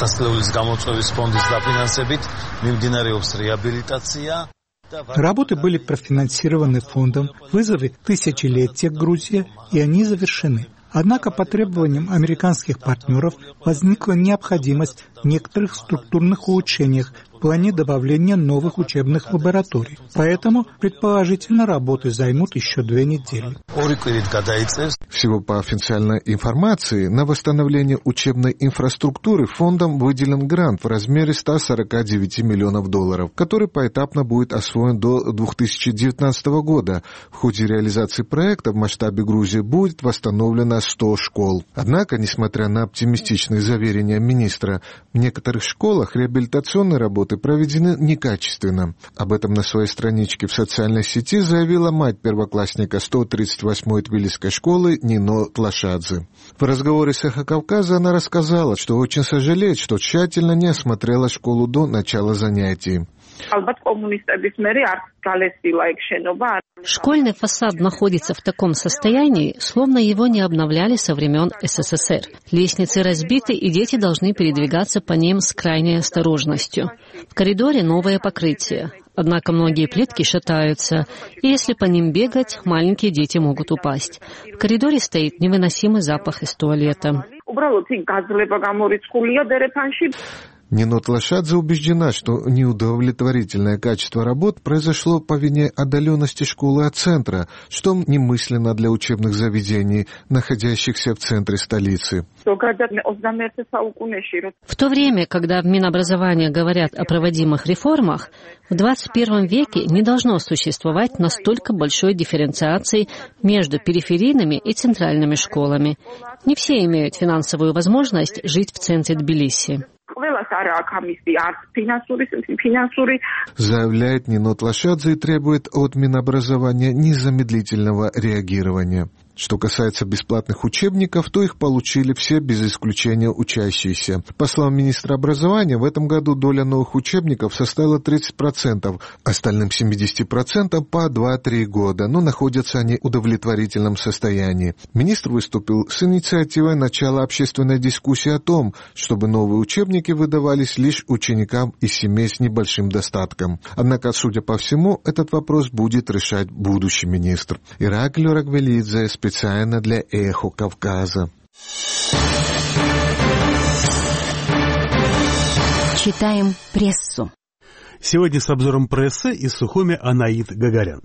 Работы были профинансированы фондом «Вызовы тысячелетия Грузия», и они завершены. Однако по требованиям американских партнеров возникла необходимость в некоторых структурных улучшениях в плане добавления новых учебных лабораторий. Поэтому, предположительно, работы займут еще 2 недели. Всего по официальной информации, на восстановление учебной инфраструктуры фондом выделен грант в размере $149 миллионов, который поэтапно будет освоен до 2019 года. В ходе реализации проекта в масштабе Грузии будет восстановлено 100 школ. Однако, несмотря на оптимистичные заверения министра, в некоторых школах реабилитационные работы проведены некачественно. Об этом на своей страничке в социальной сети заявила мать первоклассника 138-й Тбилисской школы Нино Тлашадзе. В разговоре с «Эхо Кавказа» она рассказала, что очень сожалеет, что тщательно не осмотрела школу до начала занятий. Школьный фасад находится в таком состоянии, словно его не обновляли со времен СССР. Лестницы разбиты, и дети должны передвигаться по ним с крайней осторожностью. В коридоре новое покрытие. Однако многие плитки шатаются, и если по ним бегать, маленькие дети могут упасть. В коридоре стоит невыносимый запах из туалета. Нино Тлашадзе убеждена, что неудовлетворительное качество работ произошло по вине отдаленности школы от центра, что немысленно для учебных заведений, находящихся в центре столицы. В то время, когда в Минобразовании говорят о проводимых реформах, в 21 веке не должно существовать настолько большой дифференциации между периферийными и центральными школами. Не все имеют финансовую возможность жить в центре Тбилиси. Заявляет Нино Тлашадзе и требует от Минобразования незамедлительного реагирования. Что касается бесплатных учебников, то их получили все без исключения учащиеся. По словам министра образования, в этом году доля новых учебников составила 30%, остальным 70% по 2-3 года, но находятся они в удовлетворительном состоянии. Министр выступил с инициативой начала общественной дискуссии о том, чтобы новые учебники выдавались лишь ученикам из семей с небольшим достатком. Однако, судя по всему, этот вопрос будет решать будущий министр. Ираклий Рагвелидзе, специально для «Эхо Кавказа». Читаем прессу. Сегодня с обзором прессы из Сухуми Анаит Гагарян.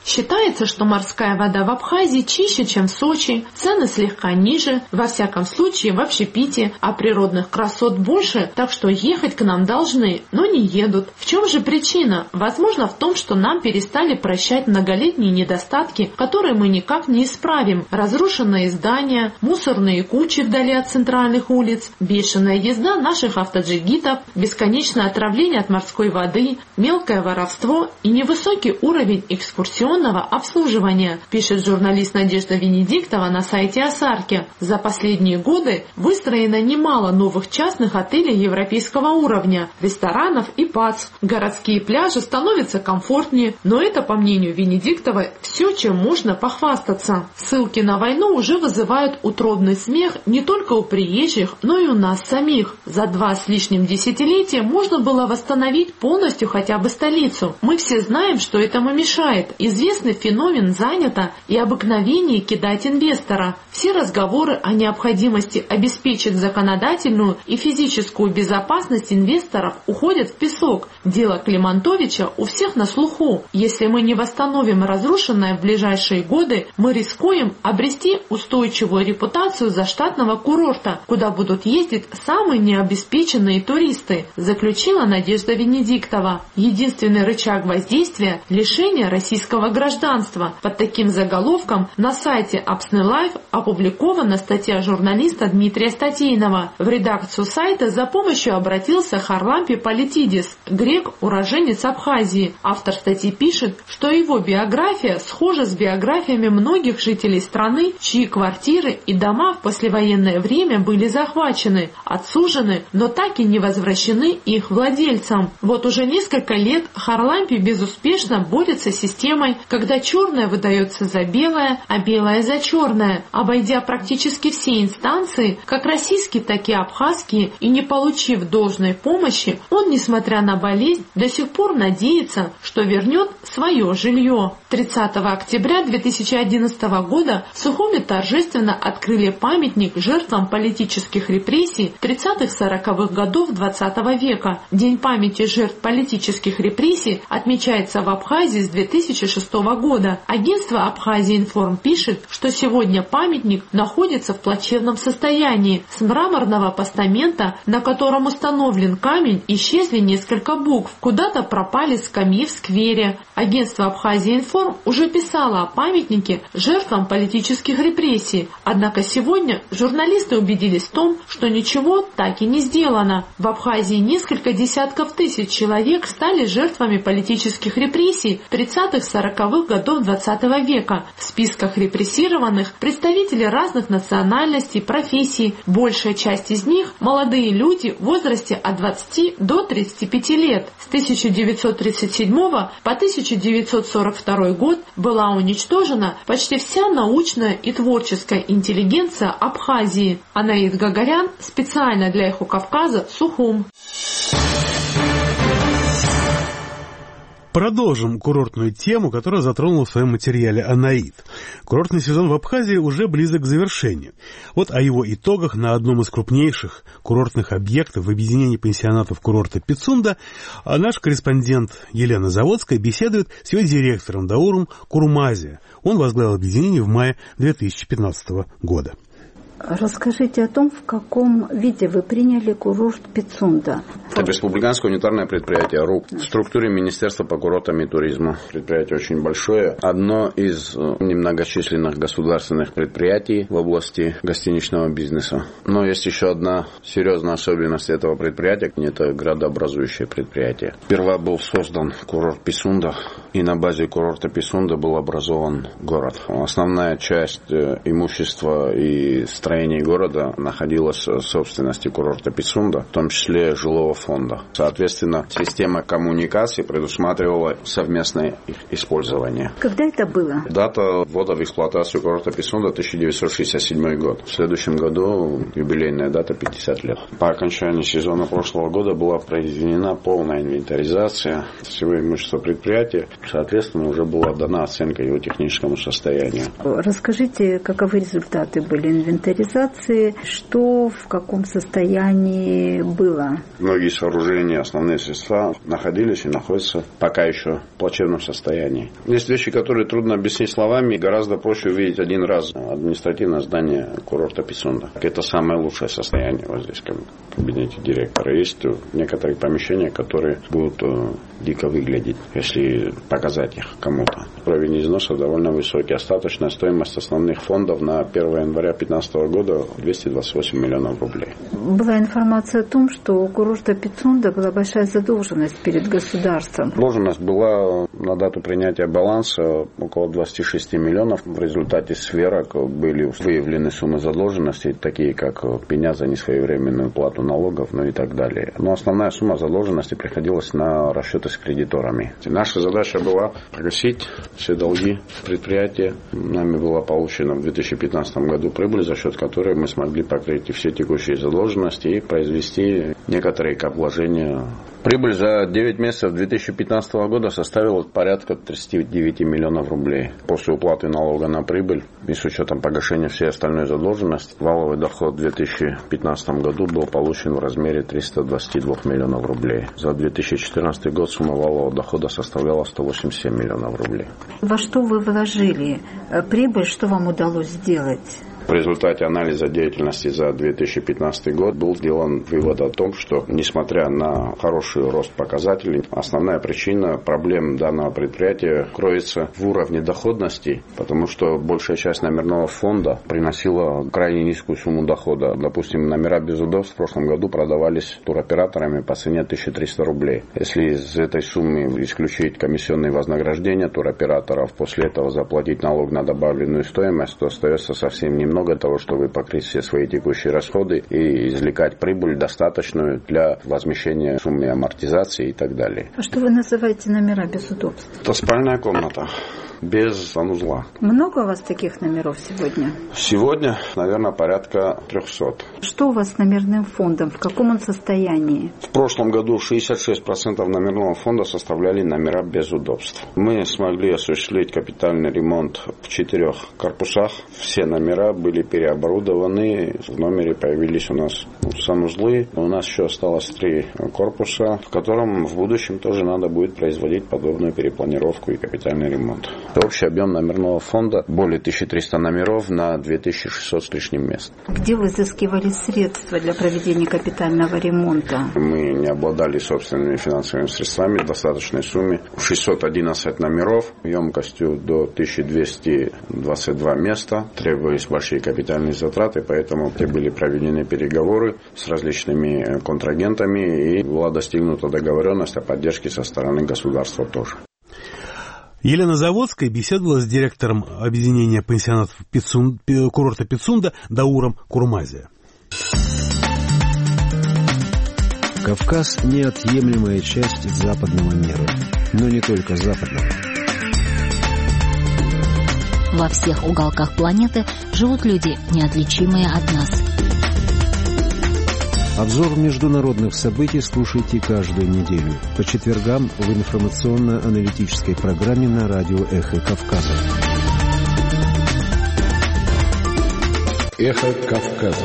Считается, что морская вода в Абхазии чище, чем в Сочи, цены слегка ниже, во всяком случае в общепите, а природных красот больше, так что ехать к нам должны, но не едут. В чем же причина? Возможно, в том, что нам перестали прощать многолетние недостатки, которые мы никак не исправим. Разрушенные здания, мусорные кучи вдали от центральных улиц, бешеная езда наших автоджигитов, бесконечное отравление от морской воды, мелкое воровство и невысокий уровень экскурсионного обслуживания, пишет журналист Надежда Венедиктова на сайте Асарки. За последние годы выстроено немало новых частных отелей европейского уровня, ресторанов и ПАЦ. Городские пляжи становятся комфортнее, но это, по мнению Венедиктовой, все, чем можно похвастаться. Ссылки на войну уже вызывают утробный смех не только у приезжих, но и у нас самих. За 2 с лишним десятилетия можно было восстановить полностью хотя бы столицу. Мы все знаем, что этому мешает. Известный феномен занято и обыкновение кидать инвестора. Все разговоры о необходимости обеспечить законодательную и физическую безопасность инвесторов уходят в песок. Дело Климантовича у всех на слуху. Если мы не восстановим разрушенное в ближайшие годы, мы рискуем обрести устойчивую репутацию заштатного курорта, куда будут ездить самые необеспеченные туристы, заключила Надежда Венедиктова. Единственный рычаг воздействия – лишение российского гражданства. Под таким заголовком на сайте Апсны Лайф опубликована статья журналиста Дмитрия Статейнова. В редакцию сайта за помощью обратился Харлампи Политидис, грек, уроженец Абхазии. Автор статьи пишет, что его биография схожа с биографиями многих жителей страны, чьи квартиры и дома в послевоенное время были захвачены, отсужены, но так и не возвращены их владельцам. Вот уже несколько лет Харлампи безуспешно борется с системой, когда черное выдается за белое, а белое за черное, обойдя практически все инстанции, как российские, так и абхазские, и не получив должной помощи, он, несмотря на болезнь, до сих пор надеется, что вернет свое жилье. 30 октября 2011 года в Сухуми торжественно открыли памятник жертвам политических репрессий 30-40-х годов 20 века. День памяти жертв политических репрессий отмечается в Абхазии с 2006 года. Агентство Абхазия-Информ пишет, что сегодня памятник находится в плачевном состоянии. С мраморного постамента, на котором установлен камень, исчезли несколько букв. Куда-то пропали скамьи в сквере. Агентство Абхазия-Информ уже писало о памятнике жертвам политических репрессий. Однако сегодня журналисты убедились в том, что ничего так и не сделано. В Абхазии несколько десятков тысяч человек стали жертвами политических репрессий 30-40-х годов 20 века. В списках репрессированных представители разных национальностей, профессий. Большая часть из них – молодые люди в возрасте от 20 до 35 лет. С 1937 по 1942 год была уничтожена почти вся научная и творческая интеллигенция Абхазии. Анаид Гагарян специально для «Эхо Кавказа», Сухум. Продолжим курортную тему, которую затронула в своем материале Анаид. Курортный сезон в Абхазии уже близок к завершению. Вот о его итогах на одном из крупнейших курортных объектов в объединении пансионатов курорта Пицунда наш корреспондент Елена Заводская беседует с его директором Дауром Курмази. Он возглавил объединение в мае 2015 года. Расскажите о том, в каком виде вы приняли курорт Пицунда. Это республиканское унитарное предприятие РУК в структуре Министерства по курортам и туризму. Предприятие очень большое. Одно из немногочисленных государственных предприятий в области гостиничного бизнеса. Но есть еще одна серьезная особенность этого предприятия. Это градообразующее предприятие. Сперва был создан курорт Пицунда, и на базе курорта Пицунда был образован город. Основная часть имущества и строений города находилась в собственности курорта Пицунда, в том числе жилого фонда. Соответственно, система коммуникаций предусматривала совместное их использование. Когда это было? Дата ввода в эксплуатацию курорта Пицунда 1967 год. В следующем году юбилейная дата 50 лет. По окончании сезона прошлого года была произведена полная инвентаризация всего имущества предприятия. Соответственно, уже была дана оценка его техническому состоянию. Расскажите, каковы результаты были инвентаризации? демилитаризации. Что в каком состоянии было? Многие сооружения, основные средства находились и находятся пока еще в плачевном состоянии. Есть вещи, которые трудно объяснить словами, гораздо проще увидеть один раз административное здание курорта Пицунда. Это самое лучшее состояние вот здесь, в кабинете директора. Есть некоторые помещения, которые будут дико выглядеть, если показать их кому-то. Уровень износа довольно высокий. Остаточная стоимость основных фондов на 1 января 2015 года 228 миллионов рублей. Была информация о том, что у курорта Пицунда была большая задолженность перед государством. Задолженность была на дату принятия баланса около 26 миллионов. В результате сверок были выявлены суммы задолженности, такие как пеня за несвоевременную плату налогов, и так далее. Но основная сумма задолженности приходилась на расчеты с кредиторами. Наша задача была погасить все долги предприятия. Нами была получена в 2015 году прибыль, за счет которой мы смогли покрыть все текущие задолженности и произвести некоторые вложения. Прибыль за 9 месяцев 2015 года составила порядка 39 миллионов рублей. После уплаты налога на прибыль и с учетом погашения всей остальной задолженности, валовый доход в 2015 году был получен в размере 322 миллионов рублей. За 2014 год сумма валового дохода составляла 187 миллионов рублей. Во что вы вложили прибыль, что вам удалось сделать? В результате анализа деятельности за 2015 год был сделан вывод о том, что, несмотря на хороший рост показателей, основная причина проблем данного предприятия кроется в уровне доходности, потому что большая часть номерного фонда приносила крайне низкую сумму дохода. Допустим, номера без удобств в прошлом году продавались туроператорами по цене 1300 рублей. Если из этой суммы исключить комиссионные вознаграждения туроператоров, после этого заплатить налог на добавленную стоимость, то остается совсем немного для того, чтобы покрыть все свои текущие расходы и извлекать прибыль достаточную для возмещения суммы амортизации и так далее. А что вы называете номера без удобств? Это спальная комната без санузла. Много у вас таких номеров сегодня? Сегодня, наверное, порядка 300. Что у вас с номерным фондом? В каком он состоянии? В прошлом году 66% номерного фонда составляли номера без удобств. Мы смогли осуществить капитальный ремонт в 4 корпусах. Все номера были переоборудованы. В номере появились у нас санузлы. У нас еще осталось 3 корпуса, в котором в будущем тоже надо будет производить подобную перепланировку и капитальный ремонт. Общий объем номерного фонда более 1300 номеров на 2600 с лишним мест. Где вы изыскивали средства для проведения капитального ремонта? Мы не обладали собственными финансовыми средствами в достаточной сумме. 611 номеров емкостью до 1222 места. Требовались большие капитальные затраты, поэтому были проведены переговоры с различными контрагентами и была достигнута договоренность о поддержке со стороны государства тоже. Елена Заводская беседовала с директором объединения пансионатов курорта Пицунда Дауром Курмазе. Кавказ – неотъемлемая часть западного мира, но не только западного. Во всех уголках планеты живут люди, неотличимые от нас. Обзор международных событий слушайте каждую неделю по четвергам в информационно-аналитической программе на радио «Эхо Кавказа». «Эхо Кавказа».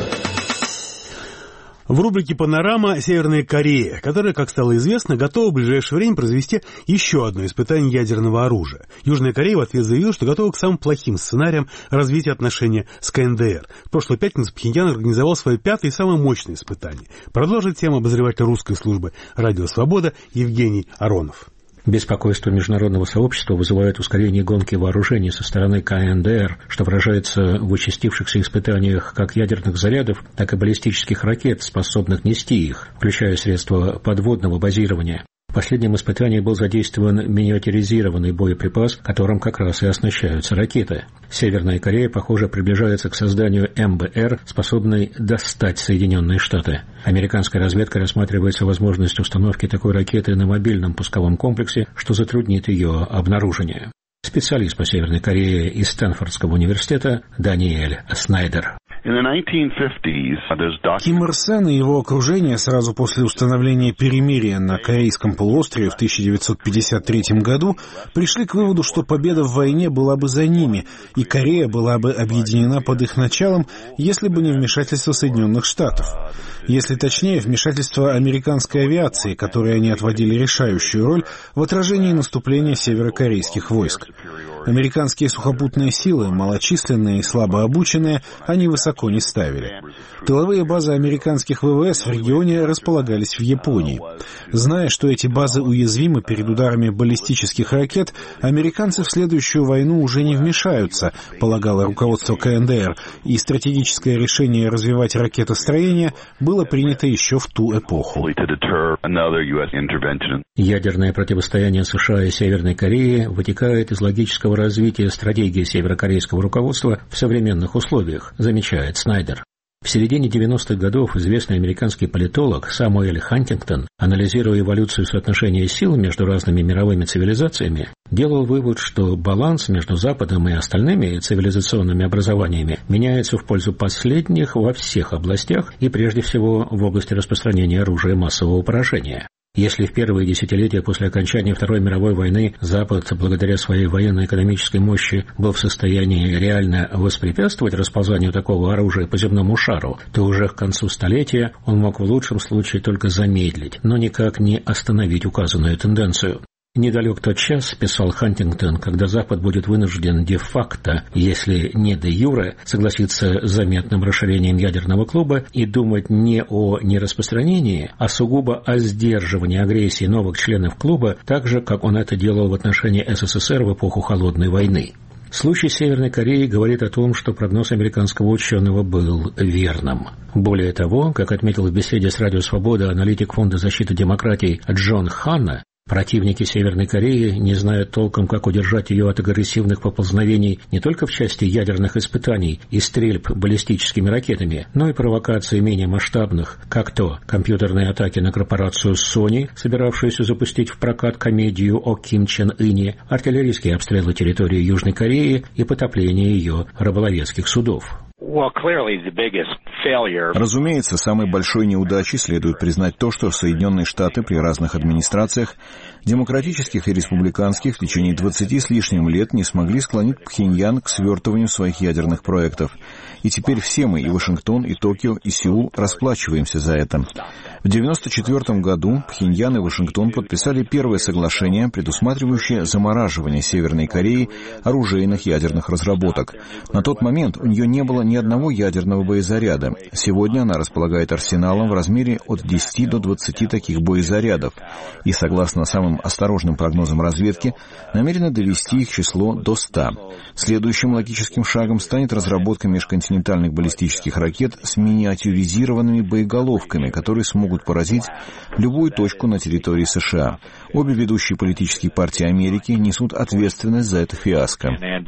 В рубрике «Панорама» Северная Корея, которая, как стало известно, готова в ближайшее время произвести еще одно испытание ядерного оружия. Южная Корея в ответ заявила, что готова к самым плохим сценариям развития отношений с КНДР. В прошлую пятницу Пхеньян организовал свое 5-е и самое мощное испытание. Продолжит тему обозреватель русской службы «Радио Свобода» Евгений Аронов. Беспокойство международного сообщества вызывает ускорение гонки вооружений со стороны КНДР, что выражается в участившихся испытаниях как ядерных зарядов, так и баллистических ракет, способных нести их, включая средства подводного базирования. В последнем испытании был задействован миниатюризированный боеприпас, которым как раз и оснащаются ракеты. Северная Корея, похоже, приближается к созданию МБР, способной достать Соединенные Штаты. Американская разведка рассматривается возможность установки такой ракеты на мобильном пусковом комплексе, что затруднит ее обнаружение. Специалист по Северной Корее из Стэнфордского университета Даниэль Снайдер. Ким Ир Сен и его окружение сразу после установления перемирия на Корейском полуострове в 1953 году пришли к выводу, что победа в войне была бы за ними, и Корея была бы объединена под их началом, если бы не вмешательство Соединенных Штатов. Если точнее, вмешательство американской авиации, которой они отводили решающую роль в отражении наступления северокорейских войск. Американские сухопутные силы, малочисленные и слабо обученные, они высоко не ставили. Тыловые базы американских ВВС в регионе располагались в Японии. Зная, что эти базы уязвимы перед ударами баллистических ракет, американцы в следующую войну уже не вмешаются, полагало руководство КНДР, и стратегическое решение развивать ракетостроение было принято еще в ту эпоху. Ядерное противостояние США и Северной Кореи вытекает из логического развития стратегии северокорейского руководства в современных условиях, замечает Снайдер. В середине 90-х годов известный американский политолог Самуэль Хантингтон, анализируя эволюцию соотношения сил между разными мировыми цивилизациями, делал вывод, что баланс между Западом и остальными цивилизационными образованиями меняется в пользу последних во всех областях и прежде всего в области распространения оружия массового поражения. Если в первые десятилетия после окончания Второй мировой войны Запад, благодаря своей военно-экономической мощи, был в состоянии реально воспрепятствовать расползанию такого оружия по земному шару, то уже к концу столетия он мог в лучшем случае только замедлить, но никак не остановить указанную тенденцию. «Недалек тот час», — писал Хантингтон, «когда Запад будет вынужден де-факто, если не де-юре, согласиться с заметным расширением ядерного клуба и думать не о нераспространении, а сугубо о сдерживании агрессии новых членов клуба, так же, как он это делал в отношении СССР в эпоху Холодной войны». Случай Северной Кореи говорит о том, что прогноз американского ученого был верным. Более того, как отметил в беседе с Радио Свобода аналитик Фонда защиты демократий Джон Ханна, противники Северной Кореи не знают толком, как удержать ее от агрессивных поползновений не только в части ядерных испытаний и стрельб баллистическими ракетами, но и провокаций менее масштабных, как то компьютерные атаки на корпорацию Sony, собиравшуюся запустить в прокат комедию о Ким Чен Ыне, артиллерийские обстрелы территории Южной Кореи и потопление ее рыболовецких судов. Разумеется, самой большой неудачей следует признать то, что Соединенные Штаты при разных администрациях, демократических и республиканских, в течение 20 с лишним лет не смогли склонить Пхеньян к свертыванию своих ядерных проектов. И теперь все мы, и Вашингтон, и Токио, и Сеул, расплачиваемся за это. В 1994 году Пхеньян и Вашингтон подписали первое соглашение, предусматривающее замораживание Северной Кореи оружейных ядерных разработок. На тот момент у нее не было ни одного ядерного боезаряда. Сегодня она располагает арсеналом в размере от 10 до 20 таких боезарядов. И, согласно самым осторожным прогнозам разведки, намерена довести их число до 100. Следующим логическим шагом станет разработка межконтинентальных баллистических ракет с миниатюризированными боеголовками, которые смогут поразить любую точку на территории США. Обе ведущие политические партии Америки несут ответственность за это фиаско.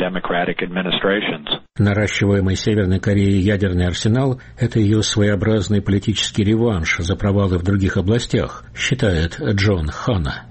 Наращиваемый Северной Кореей ядерный арсенал – это ее своеобразный политический реванш за провалы в других областях, считает Джон Ханна.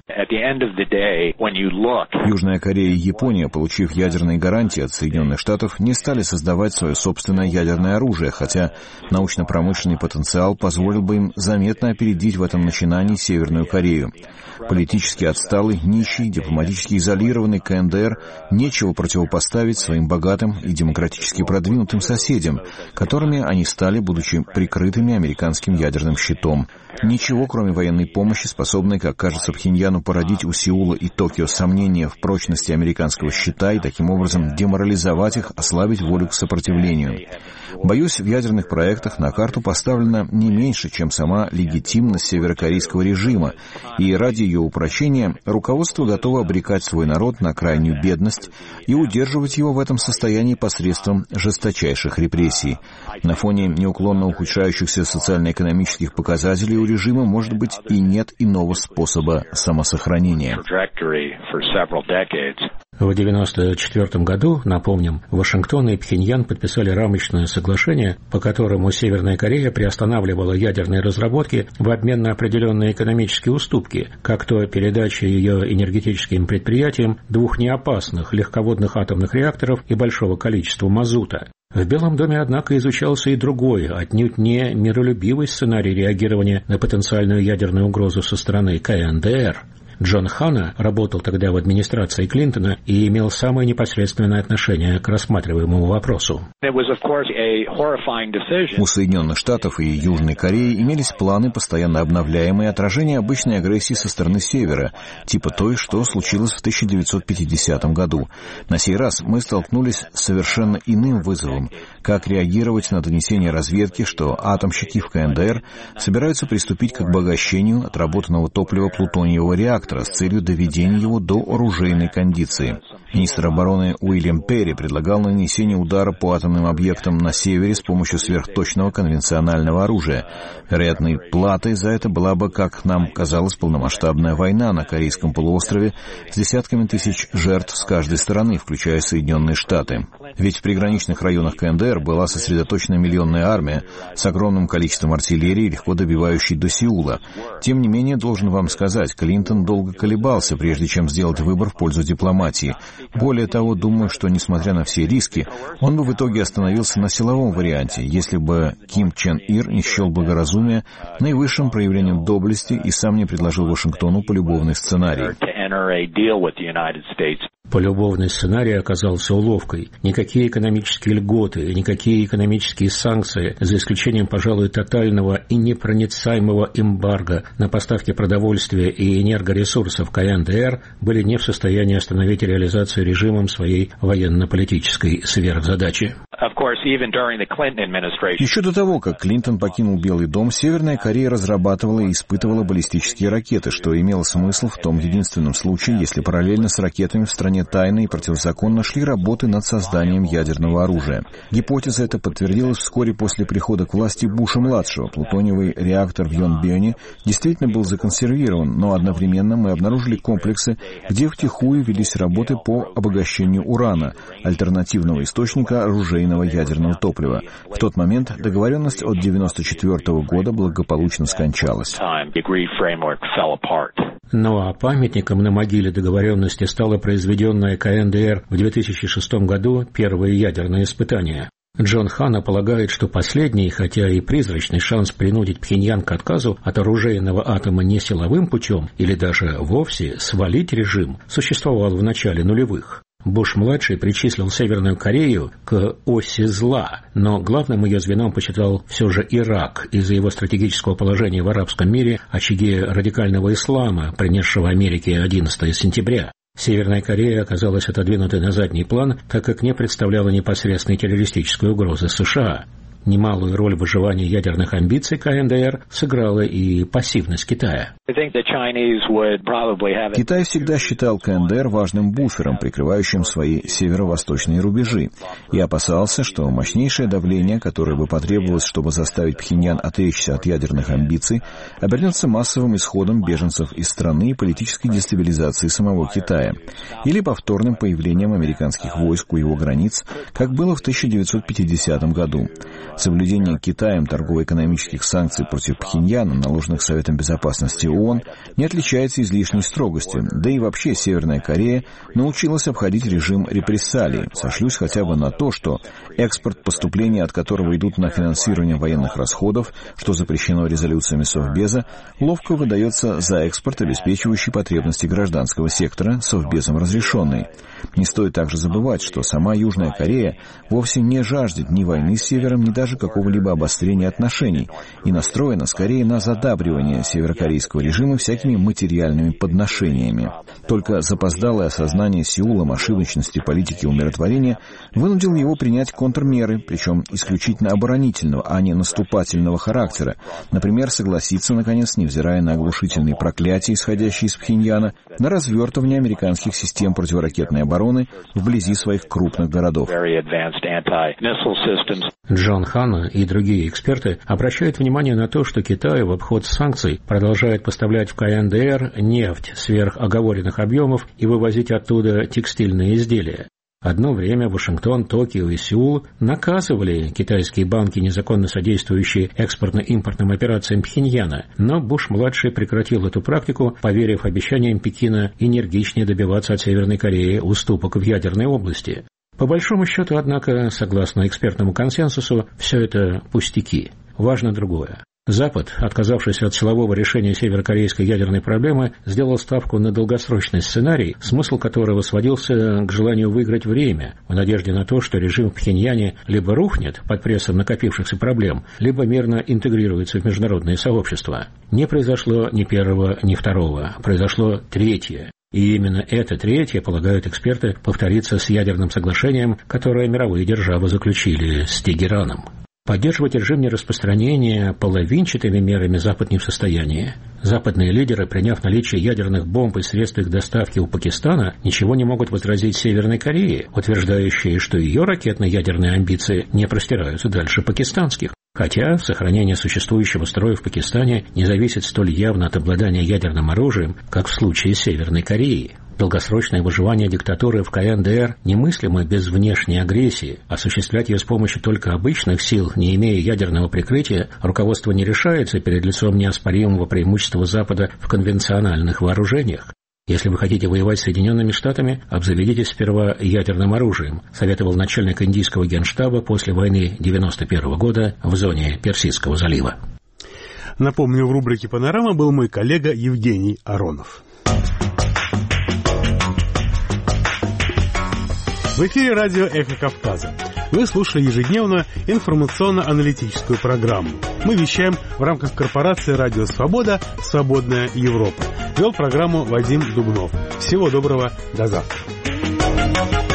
Южная Корея и Япония, получив ядерные гарантии от Соединенных Штатов, не стали создавать свое собственное ядерное оружие, хотя научно-промышленный потенциал позволил бы им заметно опередить в этом начинании Северную Корею. Политически отсталый, нищий, дипломатически изолированный КНДР нечего противопоставить своим богатым и демократически продвинутым соседям, которыми они стали, будучи прикрытыми американским ядерным щитом. Ничего, кроме военной помощи, способной, как кажется Пхеньяну, породить у Сеула и Токио сомнения в прочности американского щита и таким образом деморализовать их, ослабить волю к сопротивлению. Боюсь, в ядерных проектах на карту поставлена не меньше, чем сама легитимность северокорейского режима, и ради ее упрочения руководство готово обрекать свой народ на крайнюю бедность и удерживать его в этом состоянии посредством жесточайших репрессий. На фоне неуклонно ухудшающихся социально-экономических показателей у режима, может быть, и нет иного способа самосохранения. В 1994 году, напомним, Вашингтон и Пхеньян подписали рамочное соглашение, по которому Северная Корея приостанавливала ядерные разработки в обмен на определенные экономические уступки, как то передача ее энергетическим предприятиям 2 неопасных легководных атомных реакторов и большого количества мазута. В Белом доме, однако, изучался и другой, отнюдь не миролюбивый сценарий реагирования на потенциальную ядерную угрозу со стороны КНДР. Джон Ханна работал тогда в администрации Клинтона и имел самое непосредственное отношение к рассматриваемому вопросу. У Соединенных Штатов и Южной Кореи имелись планы, постоянно обновляемые, отражения обычной агрессии со стороны Севера, типа той, что случилось в 1950 году. На сей раз мы столкнулись с совершенно иным вызовом – как реагировать на донесение разведки, что атомщики в КНДР собираются приступить к обогащению отработанного топлива плутониевого реактора с целью доведения его до оружейной кондиции. Министр обороны Уильям Перри предлагал нанесение удара по атомным объектам на севере с помощью сверхточного конвенционального оружия. Вероятной платой за это была бы, как нам казалось, полномасштабная война на Корейском полуострове с десятками тысяч жертв с каждой стороны, включая Соединенные Штаты. Ведь в приграничных районах КНДР была сосредоточена миллионная армия с огромным количеством артиллерии, легко добивающей до Сеула. Тем не менее, должен вам сказать, Клинтон долго колебался, прежде чем сделать выбор в пользу дипломатии. Более того, думаю, что, несмотря на все риски, он бы в итоге остановился на силовом варианте, если бы Ким Чен Ир не счел благоразумие наивысшим проявлением доблести и сам не предложил Вашингтону полюбовный сценарий. Полюбовный сценарий оказался уловкой. Никакие экономические льготы, никакие экономические санкции, за исключением, пожалуй, тотального и непроницаемого эмбарго на поставки продовольствия и энергоресурсов КНДР, были не в состоянии остановить реализацию режимом своей военно-политической сверхзадачи. Еще до того, как Клинтон покинул Белый дом, Северная Корея разрабатывала и испытывала баллистические ракеты, что имело смысл в том единственном случае, если параллельно с ракетами в стране тайно и противозаконно шли работы над созданием ядерного оружия. Гипотеза эта подтвердилась вскоре после прихода к власти Буша-младшего. Плутониевый реактор в Йонбьоне действительно был законсервирован, но одновременно мы обнаружили комплексы, где втихую велись работы по обогащению урана, альтернативного источника оружейного ядерного топлива. В тот момент договоренность от 1994 года благополучно скончалась. Ну а памятником на могиле договоренности стало произведенное КНДР в 2006 году первое ядерное испытание. Джон Ханна полагает, что последний, хотя и призрачный шанс принудить Пхеньян к отказу от оружейного атома не силовым путем или даже вовсе свалить режим, существовал в начале нулевых. Буш-младший причислил Северную Корею к оси зла, но главным ее звеном почитал все же Ирак из-за его стратегического положения в арабском мире, очаге радикального ислама, принесшего Америке 11 сентября. Северная Корея оказалась отодвинутой на задний план, так как не представляла непосредственной террористической угрозы США. Немалую роль в выживании ядерных амбиций КНДР сыграла и пассивность Китая. Китай всегда считал КНДР важным буфером, прикрывающим свои северо-восточные рубежи, и опасался, что мощнейшее давление, которое бы потребовалось, чтобы заставить Пхеньян отречься от ядерных амбиций, обернется массовым исходом беженцев из страны и политической дестабилизацией самого Китая, или повторным появлением американских войск у его границ, как было в 1950 году. Соблюдение Китаем торгово-экономических санкций против Пхеньяна, наложенных Советом Безопасности ООН, не отличается излишней строгостью, да и вообще Северная Корея научилась обходить режим репрессалий. Сошлюсь хотя бы на то, что экспорт, поступления от которого идут на финансирование военных расходов, что запрещено резолюциями Совбеза, ловко выдается за экспорт, обеспечивающий потребности гражданского сектора, Совбезом разрешенный. Не стоит также забывать, что сама Южная Корея вовсе не жаждет ни войны с Севером, ни даже какого-либо обострения отношений и настроена скорее на задабривание северокорейского режима всякими материальными подношениями. Только запоздалое осознание Сеулом ошибочности политики умиротворения вынудило его принять контрмеры, причем исключительно оборонительного, а не наступательного характера. Например, согласиться, наконец, невзирая на оглушительные проклятия, исходящие из Пхеньяна, на развертывание американских систем противоракетной обороны обороны вблизи своих крупных городов. Джон Ханна и другие эксперты обращают внимание на то, что Китай в обход санкций продолжает поставлять в КНДР нефть сверх оговоренных объемов и вывозить оттуда текстильные изделия. Одно время Вашингтон, Токио и Сеул наказывали китайские банки, незаконно содействующие экспортно-импортным операциям Пхеньяна, но Буш-младший прекратил эту практику, поверив обещаниям Пекина энергичнее добиваться от Северной Кореи уступок в ядерной области. По большому счету, однако, согласно экспертному консенсусу, все это пустяки. Важно другое. Запад, отказавшись от силового решения северокорейской ядерной проблемы, сделал ставку на долгосрочный сценарий, смысл которого сводился к желанию выиграть время, в надежде на то, что режим в Пхеньяне либо рухнет под прессом накопившихся проблем, либо мирно интегрируется в международное сообщество. Не произошло ни первого, ни второго, произошло третье. И именно это третье, полагают эксперты, повторится с ядерным соглашением, которое мировые державы заключили с Тегераном. Поддерживать режим нераспространения половинчатыми мерами Запад не в состоянии. Западные лидеры, приняв наличие ядерных бомб и средств их доставки у Пакистана, ничего не могут возразить Северной Корее, утверждающей, что ее ракетно-ядерные амбиции не простираются дальше пакистанских. Хотя сохранение существующего строя в Пакистане не зависит столь явно от обладания ядерным оружием, как в случае Северной Кореи. Долгосрочное выживание диктатуры в КНДР немыслимо без внешней агрессии. Осуществлять ее с помощью только обычных сил, не имея ядерного прикрытия, руководство не решается перед лицом неоспоримого преимущества Запада в конвенциональных вооружениях. Если вы хотите воевать с Соединенными Штатами, обзаведитесь сперва ядерным оружием, советовал начальник индийского генштаба после войны 1991 года в зоне Персидского залива. Напомню, в рубрике «Панорама» был мой коллега Евгений Аронов. В эфире радио «Эхо Кавказа». Вы слушали ежедневно информационно-аналитическую программу. Мы вещаем в рамках корпорации «Радио Свобода. Свободная Европа». Вел программу Вадим Дубнов. Всего доброго, до завтра.